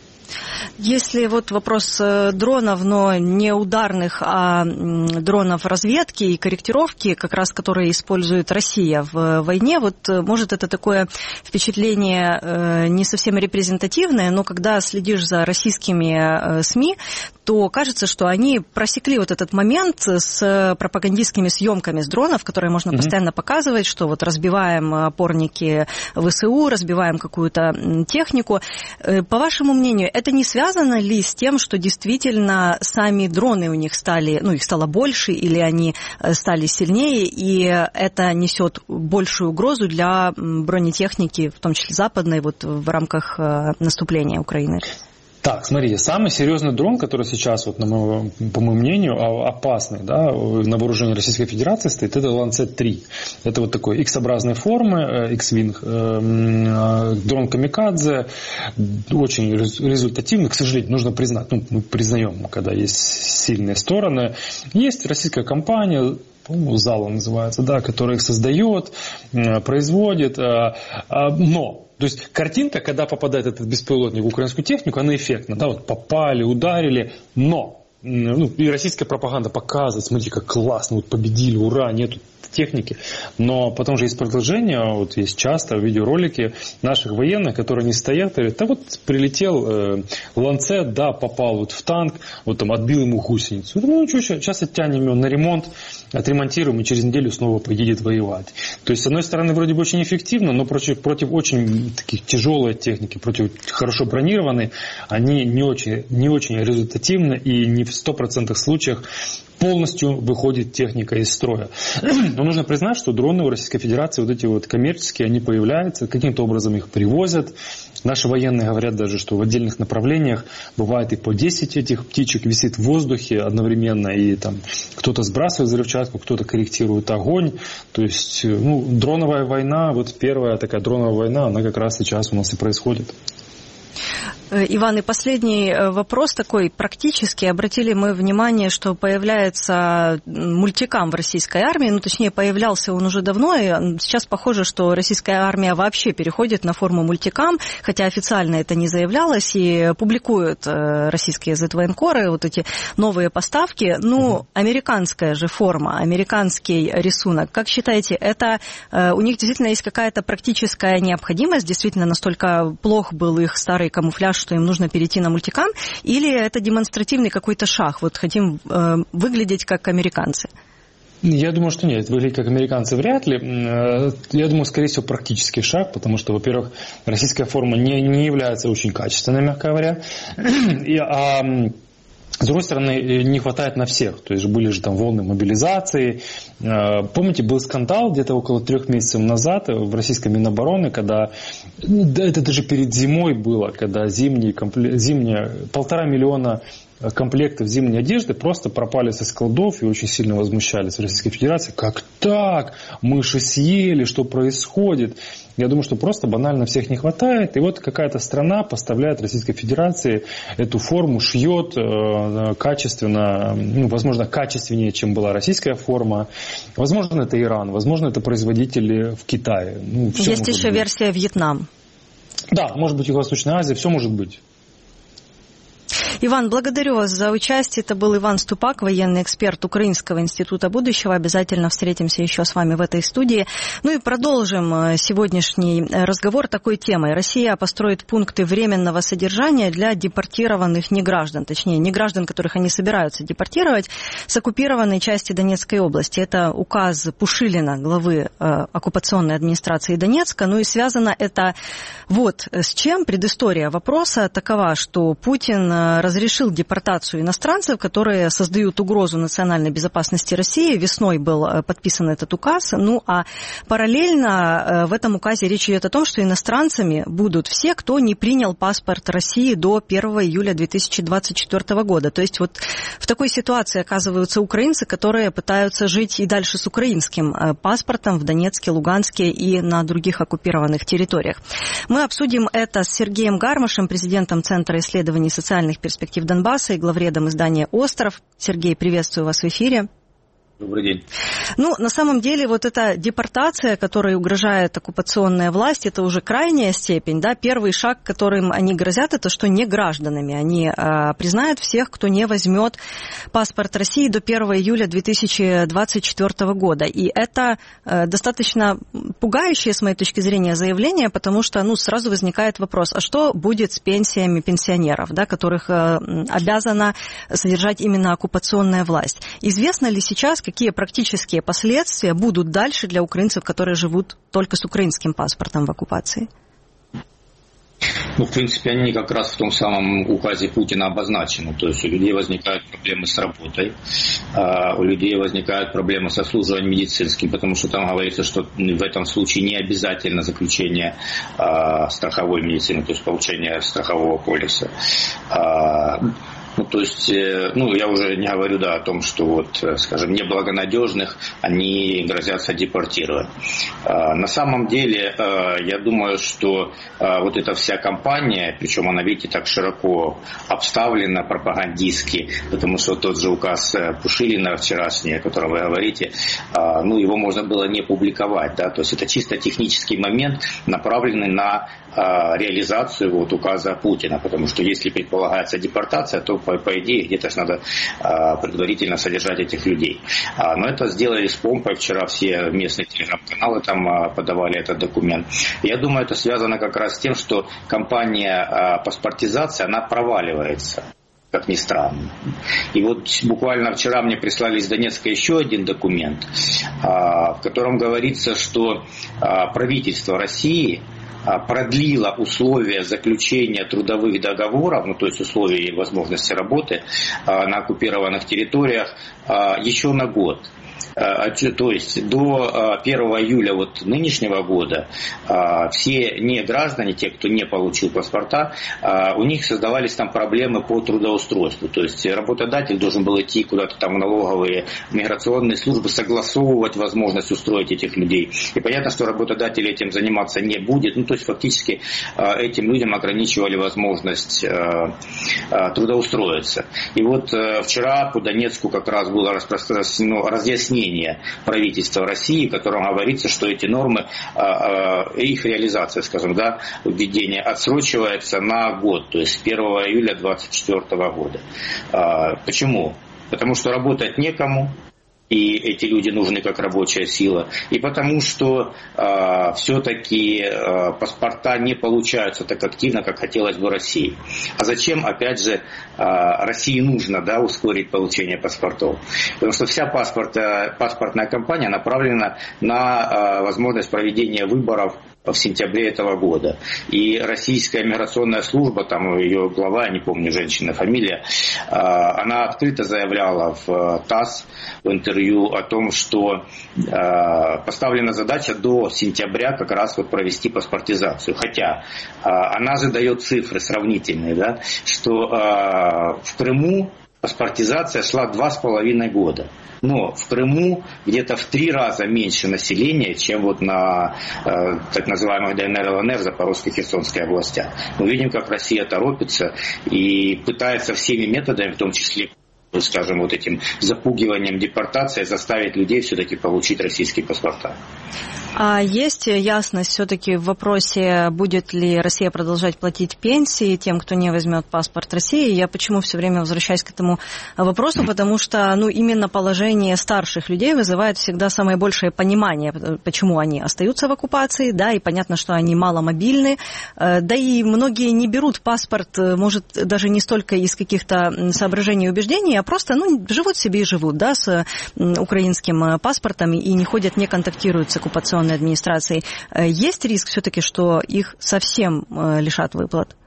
Если вот вопрос дронов, но не ударных, а дронов разведки и корректировки, как раз которые использует Россия в войне, вот может это такое впечатление не совсем репрезентативное, но когда следишь за российскими СМИ, то кажется, что они просекли вот этот момент с пропагандистскими съемками с дронов, которые можно постоянно показывать, что вот разбиваем опорники ВСУ, разбиваем какую-то технику. По вашему мнению, это не связано ли с тем, что действительно сами дроны у них стали, их стало больше, или они стали сильнее, и это несет большую угрозу для бронетехники, в том числе западной, вот в рамках наступления Украины? Так, смотрите, самый серьезный дрон, который сейчас, вот, по моему мнению, опасный, да, на вооружении Российской Федерации стоит, это Lancet-3. Это вот такой X-образной формы, X-Wing, дрон Камикадзе, очень результативный, к сожалению, нужно признать, мы признаем, когда есть сильные стороны. Есть российская компания, по-моему, Зала называется, да, которая их создает, производит, но то есть картинка, когда попадает этот беспилотник в украинскую технику, она эффектна. Да, вот попали, ударили, но и российская пропаганда показывает, смотрите, как классно, вот победили, ура, нету техники. Но потом же есть продолжение, вот есть часто видеоролики наших военных, которые не стоят, говорят, да вот прилетел Ланцет, да, попал вот в танк, вот там отбил ему гусеницу. Ну что, сейчас оттянем его на ремонт, отремонтируем, и через неделю снова поедет воевать. То есть, с одной стороны, вроде бы очень эффективно, но против очень таких тяжелой техники, против хорошо бронированной, они не очень результативны, и не в 100% случаях полностью выходит техника из строя. Но нужно признать, что дроны у Российской Федерации, вот эти вот коммерческие, они появляются, каким-то образом их привозят. Наши военные говорят даже, что в отдельных направлениях бывает и по 10 этих птичек висит в воздухе одновременно, и там кто-то сбрасывает взрывчатку, кто-то корректирует огонь. То есть, дроновая война, вот первая такая дроновая война, она как раз сейчас у нас и происходит. Иван, и последний вопрос такой практический. Обратили мы внимание, что появляется мультикам в российской армии, точнее, появлялся он уже давно, и сейчас похоже, что российская армия вообще переходит на форму мультикам, хотя официально это не заявлялось, и публикуют российские Z-военкоры вот эти новые поставки. Американская же форма, американский рисунок. Как считаете, это у них действительно есть какая-то практическая необходимость, действительно настолько плох был их старый камуфляж, что им нужно перейти на мультикам, или это демонстративный какой-то шаг, вот хотим выглядеть как американцы? Я думаю, что нет. Выглядеть как американцы вряд ли. Я думаю, скорее всего, практический шаг, потому что, во-первых, российская форма не является очень качественной, мягко говоря. С другой стороны, не хватает на всех. То есть были же там волны мобилизации. Помните, был скандал где-то около 3 месяцев назад в российском Минобороны, когда, это даже перед зимой было, когда зимние 1,5 миллиона комплектов зимней одежды просто пропали со складов и очень сильно возмущались в Российской Федерации. Как так? Мыши съели, что происходит? Я думаю, что просто банально всех не хватает. И вот какая-то страна поставляет Российской Федерации эту форму, шьет качественно, возможно, качественнее, чем была российская форма. Возможно, это Иран, возможно, это производители в Китае. Есть еще версия Вьетнам. Да, может быть, Юго-Восточная Азия, все может быть. Иван, благодарю вас за участие. Это был Иван Ступак, военный эксперт Украинского института будущего. Обязательно встретимся еще с вами в этой студии. Ну и продолжим сегодняшний разговор такой темой. Россия построит пункты временного содержания для депортированных неграждан, точнее, неграждан, которых они собираются депортировать, с оккупированной части Донецкой области. Это указ Пушилина, главы оккупационной администрации Донецка. Ну и связано это вот с чем. Предыстория вопроса такова, что Путин разрешил депортацию иностранцев, которые создают угрозу национальной безопасности России. Весной был подписан этот указ. Ну а параллельно в этом указе речь идет о том, что иностранцами будут все, кто не принял паспорт России до 1 июля 2024 года. То есть вот в такой ситуации оказываются украинцы, которые пытаются жить и дальше с украинским паспортом в Донецке, Луганске и на других оккупированных территориях. Мы обсудим это с Сергеем Гармашем, президентом Центра исследований социальных перспектив Донбасса и главредом издания «Остров». Сергей, приветствую вас в эфире. Добрый день. Ну, на самом деле, вот эта депортация, которой угрожает оккупационная власть, это уже крайняя степень, да, первый шаг, которым они грозят, это что не гражданами. Они признают всех, кто не возьмет паспорт России до 1 июля 2024 года. И это достаточно пугающее, с моей точки зрения, заявление, потому что, сразу возникает вопрос, а что будет с пенсиями пенсионеров, да, которых обязана содержать именно оккупационная власть? Известно ли сейчас, какие практические последствия будут дальше для украинцев, которые живут только с украинским паспортом в оккупации? В принципе, они как раз в том самом указе Путина обозначены. То есть у людей возникают проблемы с работой, у людей возникают проблемы с обслуживанием медицинским, потому что там говорится, что в этом случае не обязательно заключение страховой медицины, то есть получение страхового полиса. То есть, я уже не говорю, о том, что скажем, неблагонадежных они грозятся депортировать. На самом деле, я думаю, что вот эта вся кампания, причем она, видите, так широко обставлена пропагандистски, потому что тот же указ Пушилина вчерашний, о котором вы говорите, его можно было не публиковать, да, то есть это чисто технический момент, направленный на реализацию указа Путина, потому что если предполагается депортация, то по идее где-то надо предварительно содержать этих людей. Но это сделали с помпой, вчера все местные телеграм-каналы там подавали этот документ. Я думаю, это связано как раз с тем, что кампания паспортизации, она проваливается. Как ни странно. И буквально вчера мне прислали из Донецка еще один документ, в котором говорится, что правительство России продлила условия заключения трудовых договоров, то есть условия и возможности работы на оккупированных территориях еще на год. То есть до 1 июля нынешнего года все неграждане, те, кто не получил паспорта, у них создавались там проблемы по трудоустройству. То есть работодатель должен был идти куда-то там в налоговые, миграционные службы, согласовывать возможность устроить этих людей. И понятно, что работодатель этим заниматься не будет. То есть фактически этим людям ограничивали возможность трудоустроиться. И вчера по Донецку как раз было разъяснение правительства России, в котором говорится, что эти нормы, их реализация, введение отсрочивается на год, то есть с 1 июля 2024 года. Почему? Потому что работать некому, и эти люди нужны как рабочая сила, и потому что все-таки паспорта не получаются так активно, как хотелось бы России. А зачем, опять же, России нужно, да, ускорить получение паспортов? Потому что вся паспортная кампания направлена на возможность проведения выборов в сентябре этого года. И российская миграционная служба, там ее глава, я не помню, женщина, фамилия, она открыто заявляла в ТАСС в интервью о том, что поставлена задача до сентября как раз вот провести паспортизацию. Хотя она же дает цифры сравнительные, да, что в Крыму паспортизация шла 2,5 года. Но в Крыму где-то в 3 раза меньше населения, чем вот на так называемых ДНР, ЛНР, Запорожской, Херсонской областях. Мы видим, как Россия торопится и пытается всеми методами, в том числе, скажем, вот этим запугиванием депортации, заставить людей все-таки получить российские паспорта. А есть ясность все-таки в вопросе, будет ли Россия продолжать платить пенсии тем, кто не возьмет паспорт России? Я почему все время возвращаюсь к этому вопросу? Потому что именно положение старших людей вызывает всегда самое большее понимание, почему они остаются в оккупации, да, и понятно, что они маломобильны, да и многие не берут паспорт, может, даже не столько из каких-то соображений и убеждений, а просто, живут себе и живут, да, с украинским паспортом и не ходят, не контактируют с оккупационной администрацией. Есть риск все-таки, что их совсем лишат выплат?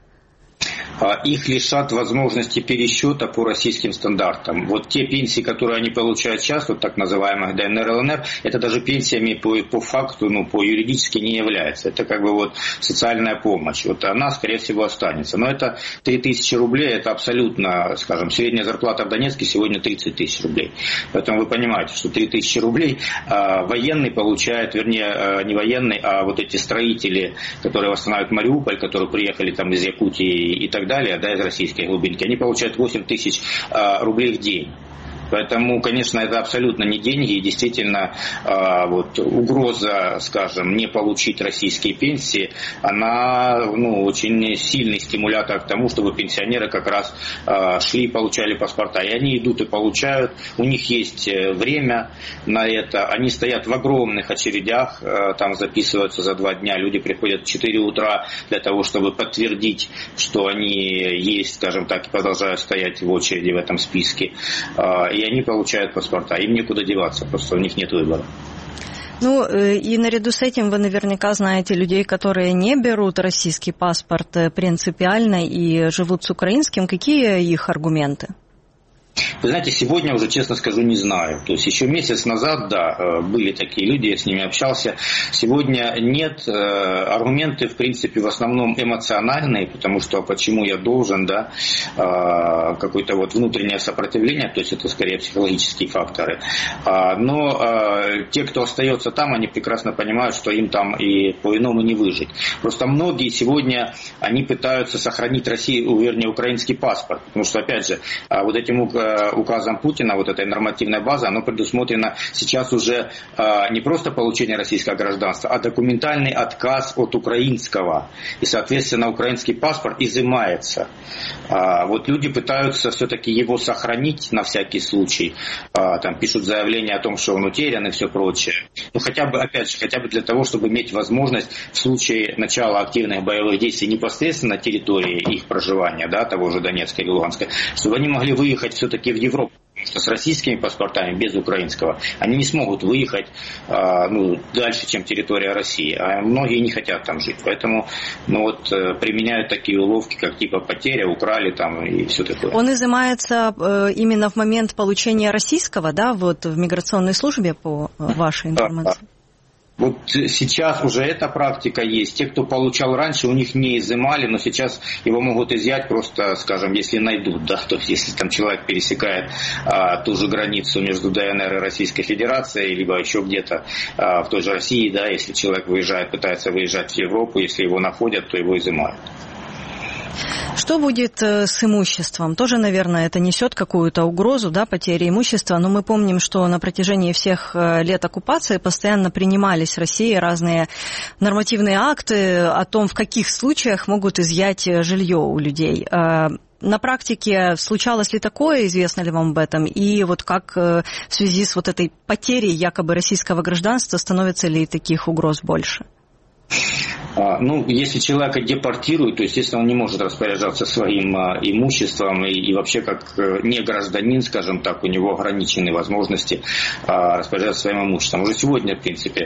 Их лишат возможности пересчета по российским стандартам. Вот те пенсии, которые они получают сейчас, вот так называемых ДНР, ЛНР, это даже пенсиями по факту, по юридически не является. Это как бы вот социальная помощь. Вот она, скорее всего, останется. Но это 3000 рублей, это абсолютно, скажем, средняя зарплата в Донецке сегодня 30 тысяч рублей. Поэтому вы понимаете, что 3000 рублей военный получает, вернее, не военный, а вот эти строители, которые восстанавливают Мариуполь, которые приехали там из Якутии и так далее, да, из российской глубинки, они получают 8 тысяч рублей в день. Поэтому, конечно, это абсолютно не деньги, и действительно угроза, скажем, не получить российские пенсии, она очень сильный стимулятор к тому, чтобы пенсионеры как раз шли и получали паспорта. И они идут и получают, у них есть время на это, они стоят в огромных очередях, там записываются за 2 дня, люди приходят в 4 утра для того, чтобы подтвердить, что они есть, скажем так, и продолжают стоять в очереди в этом списке. И они получают паспорта, им некуда деваться, просто у них нет выбора. И наряду с этим вы наверняка знаете людей, которые не берут российский паспорт принципиально и живут с украинским. Какие их аргументы? Вы знаете, сегодня уже, честно скажу, не знаю. То есть еще месяц назад, да, были такие люди, я с ними общался. Сегодня нет. Аргументы, в принципе, в основном эмоциональные, потому что почему я должен, да, какое-то внутреннее сопротивление, то есть это скорее психологические факторы. Но те, кто остается там, они прекрасно понимают, что им там и по-иному не выжить. Просто многие сегодня, они пытаются сохранить украинский паспорт, потому что, опять же, вот этим указом Путина, вот этой нормативной базы, оно предусмотрено сейчас уже не просто получение российского гражданства, а документальный отказ от украинского. И, соответственно, украинский паспорт изымается. Вот люди пытаются все-таки его сохранить на всякий случай. Там пишут заявление о том, что он утерян и все прочее. Хотя бы, опять же, хотя бы для того, чтобы иметь возможность в случае начала активных боевых действий непосредственно на территории их проживания, да, того же Донецка или Луганска, чтобы они могли выехать все-таки в Европу. Потому что с российскими паспортами, без украинского, они не смогут выехать дальше, чем территория России. А многие не хотят там жить. Поэтому применяют такие уловки, как типа потеря, украли там и все такое. Он изымается именно в момент получения российского, да, в миграционной службе, по вашей информации? Да. Вот сейчас уже эта практика есть. Те, кто получал раньше, у них не изымали, но сейчас его могут изъять просто, скажем, если найдут, да, то есть если там человек пересекает ту же границу между ДНР и Российской Федерацией, либо еще где-то в той же России, да, если человек пытается выезжать в Европу, если его находят, то его изымают. Что будет с имуществом? Тоже, наверное, это несет какую-то угрозу, да, потери имущества, но мы помним, что на протяжении всех лет оккупации постоянно принимались в России разные нормативные акты о том, в каких случаях могут изъять жилье у людей. на практике случалось ли такое, известно ли вам об этом? И вот как в связи с вот этой потерей якобы российского гражданства становится ли таких угроз больше? Ну, если человека депортируют, то, естественно, он не может распоряжаться своим имуществом и вообще как не гражданин, скажем так, у него ограничены возможности распоряжаться своим имуществом. Уже сегодня, в принципе,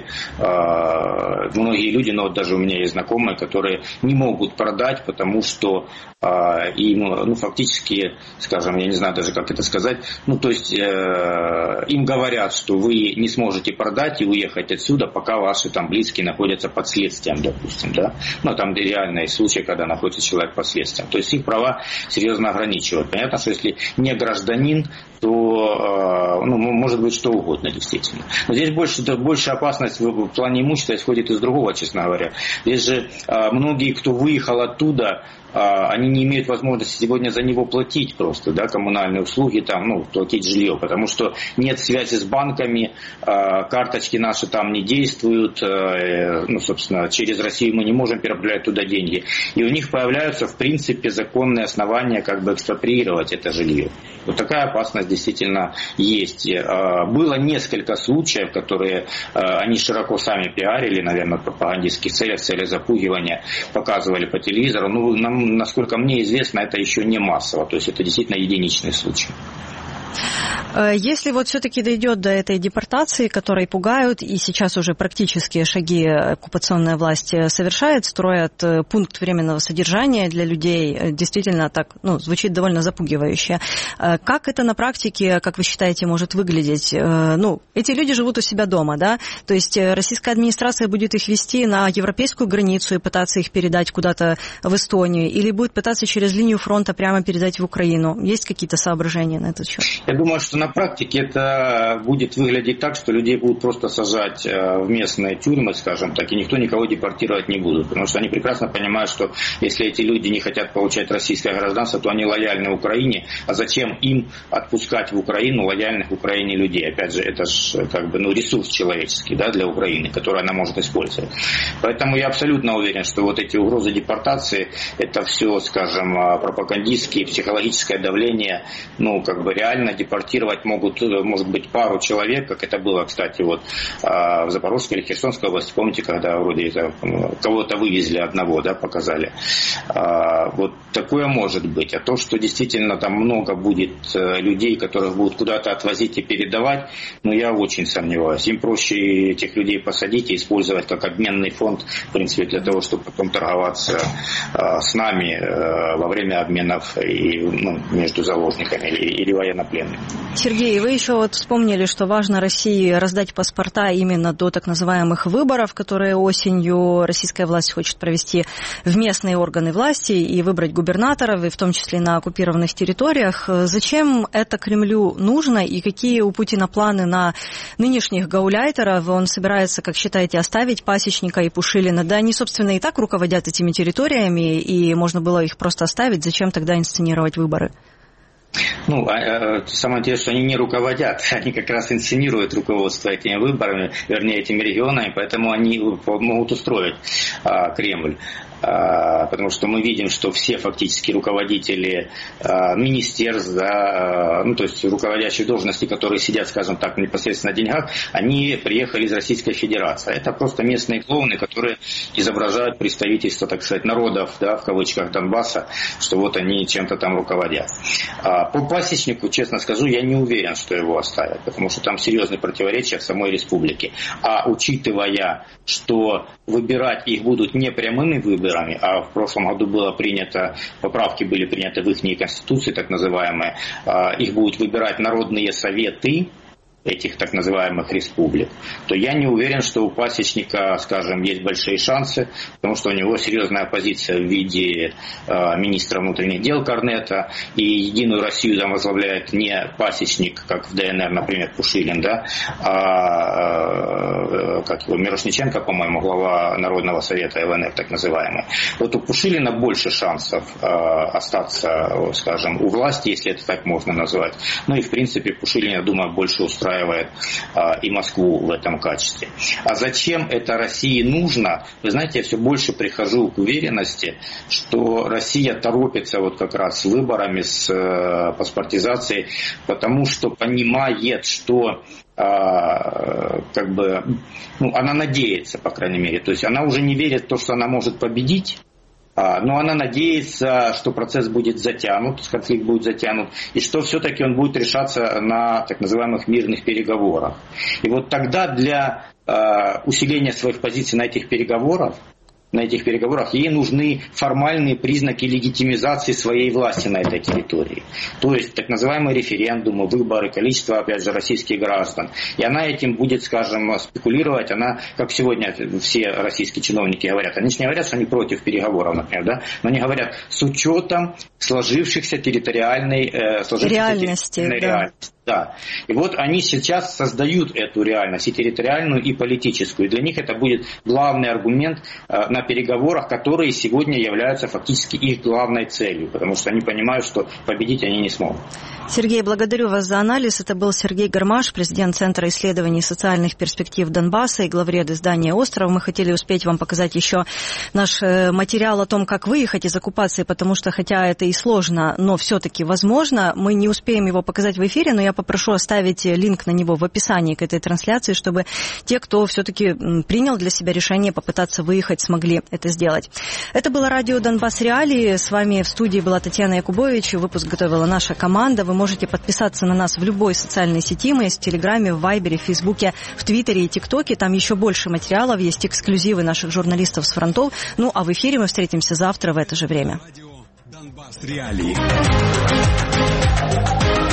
многие люди, но вот даже у меня есть знакомые, которые не могут продать, потому что им, фактически, скажем, я не знаю даже, как это сказать, то есть им говорят, что вы не сможете продать и уехать отсюда, пока ваши там близкие находятся под следствием, допустим, да, там реальные случаи, когда находится человек под следствием, то есть их права серьезно ограничивают. Понятно, что если не гражданин, то, может быть, что угодно, действительно. Но здесь больше опасность в плане имущества исходит из другого, честно говоря. Здесь же многие, кто выехал оттуда, они не имеют возможности сегодня за него платить просто, да, коммунальные услуги, платить жилье, потому что нет связи с банками, карточки наши там не действуют, собственно, через Россию мы не можем переправлять туда деньги. И у них появляются, в принципе, законные основания как бы экспроприировать это жилье. Вот такая опасность действительно есть. Было несколько случаев, которые они широко сами пиарили, наверное, в пропагандистских целях, в целях запугивания, показывали по телевизору. Насколько мне известно, это еще не массово, то есть это действительно единичный случай. Если вот все-таки дойдет до этой депортации, которой пугают, и сейчас уже практические шаги оккупационная власть совершает, строят пункт временного содержания для людей, действительно так, звучит довольно запугивающе. Как это на практике, как вы считаете, может выглядеть? Эти люди живут у себя дома, да? То есть российская администрация будет их вести на европейскую границу и пытаться их передать куда-то в Эстонию, или будет пытаться через линию фронта прямо передать в Украину? Есть какие-то соображения на этот счет? Я думаю, что на практике это будет выглядеть так, что людей будут просто сажать в местные тюрьмы, скажем так, и никто никого депортировать не будет. Потому что они прекрасно понимают, что если эти люди не хотят получать российское гражданство, то они лояльны Украине. А зачем им отпускать в Украину лояльных Украине людей? Опять же, это же ресурс человеческий, да, для Украины, который она может использовать. Поэтому я абсолютно уверен, что вот эти угрозы депортации, это все, скажем, пропагандистские, психологическое давление, реально депортировать могут, может быть, пару человек, как это было, кстати, в Запорожской или Херсонской области. Помните, когда вроде кого-то вывезли одного, да, показали. Вот такое может быть. А то, что действительно там много будет людей, которых будут куда-то отвозить и передавать, я очень сомневаюсь. Им проще этих людей посадить и использовать как обменный фонд, в принципе, для того, чтобы потом торговаться с нами во время обменов между заложниками или военнопленными. Сергей, вы еще вспомнили, что важно России раздать паспорта именно до так называемых выборов, которые осенью российская власть хочет провести в местные органы власти и выбрать губернаторов, и в том числе на оккупированных территориях. Зачем это Кремлю нужно и какие у Путина планы на нынешних гауляйтеров? Он собирается, как считаете, оставить Пасечника и Пушилина? Да они, собственно, и так руководят этими территориями, и можно было их просто оставить. Зачем тогда инсценировать выборы? Самое интересное, что они не руководят, они как раз инсценируют руководство этими выборами, вернее, этими регионами, поэтому они могут устроить Кремль. Потому что мы видим, что все фактически руководители министерств, то есть руководящие должности, которые сидят, скажем так, непосредственно на деньгах, они приехали из Российской Федерации. Это просто местные клоуны, которые изображают представительство, так сказать, народов, да, в кавычках, Донбасса, что вот они чем-то там руководят. По Пасечнику, честно скажу, я не уверен, что его оставят, потому что там серьезные противоречия в самой республике. А учитывая, что выбирать их будут не прямыми выборами, а в прошлом году было принято, поправки были приняты в их конституции, так называемые, их будут выбирать народные советы этих так называемых республик, то я не уверен, что у Пасечника, скажем, есть большие шансы, потому что у него серьезная оппозиция в виде министра внутренних дел Корнета, и Единую Россию там возглавляет не Пасечник, как в ДНР, например, Пушилин, да, а Мирошниченко, по-моему, глава Народного совета ЛНР, так называемый. Вот у Пушилина больше шансов остаться, скажем, у власти, если это так можно назвать. И в принципе Пушилин, я думаю, больше устраивает устраивает и Москву в этом качестве. А зачем это России нужно? Вы знаете, я все больше прихожу к уверенности, что Россия торопится вот как раз с выборами, с паспортизацией, потому что понимает, что она надеется, по крайней мере. То есть она уже не верит в то, что она может победить, но она надеется, что процесс будет затянут, конфликт будет затянут, и что все-таки он будет решаться на так называемых мирных переговорах. И вот тогда для усиления своих позиций на этих переговорах ей нужны формальные признаки легитимизации своей власти на этой территории. То есть так называемые референдумы, выборы, количество, опять же, российских граждан. И она этим будет, скажем, спекулировать. Она, как сегодня все российские чиновники говорят, они же не говорят, что они против переговоров, например, да? Но они говорят с учетом сложившихся территориальной реальности. Да. И вот они сейчас создают эту реальность, и территориальную, и политическую. И для них это будет главный аргумент на переговорах, которые сегодня являются фактически их главной целью, потому что они понимают, что победить они не смогут. Сергей, благодарю вас за анализ. Это был Сергей Гармаш, президент Центра исследований социальных перспектив Донбасса и главред издания «Остров». Мы хотели успеть вам показать еще наш материал о том, как выехать из оккупации, потому что, хотя это и сложно, но все-таки возможно, мы не успеем его показать в эфире, но я попрошу оставить линк на него в описании к этой трансляции, чтобы те, кто все-таки принял для себя решение попытаться выехать, смогли это сделать. Это было радио «Донбасс Реалии». С вами в студии была Татьяна Якубович. Выпуск готовила наша команда. Вы можете подписаться на нас в любой социальной сети. Мы есть в Телеграме, в Вайбере, в Фейсбуке, в Твиттере и ТикТоке. Там еще больше материалов, есть эксклюзивы наших журналистов с фронтов. Ну, а в эфире мы встретимся завтра в это же время. Донбасс Реалии.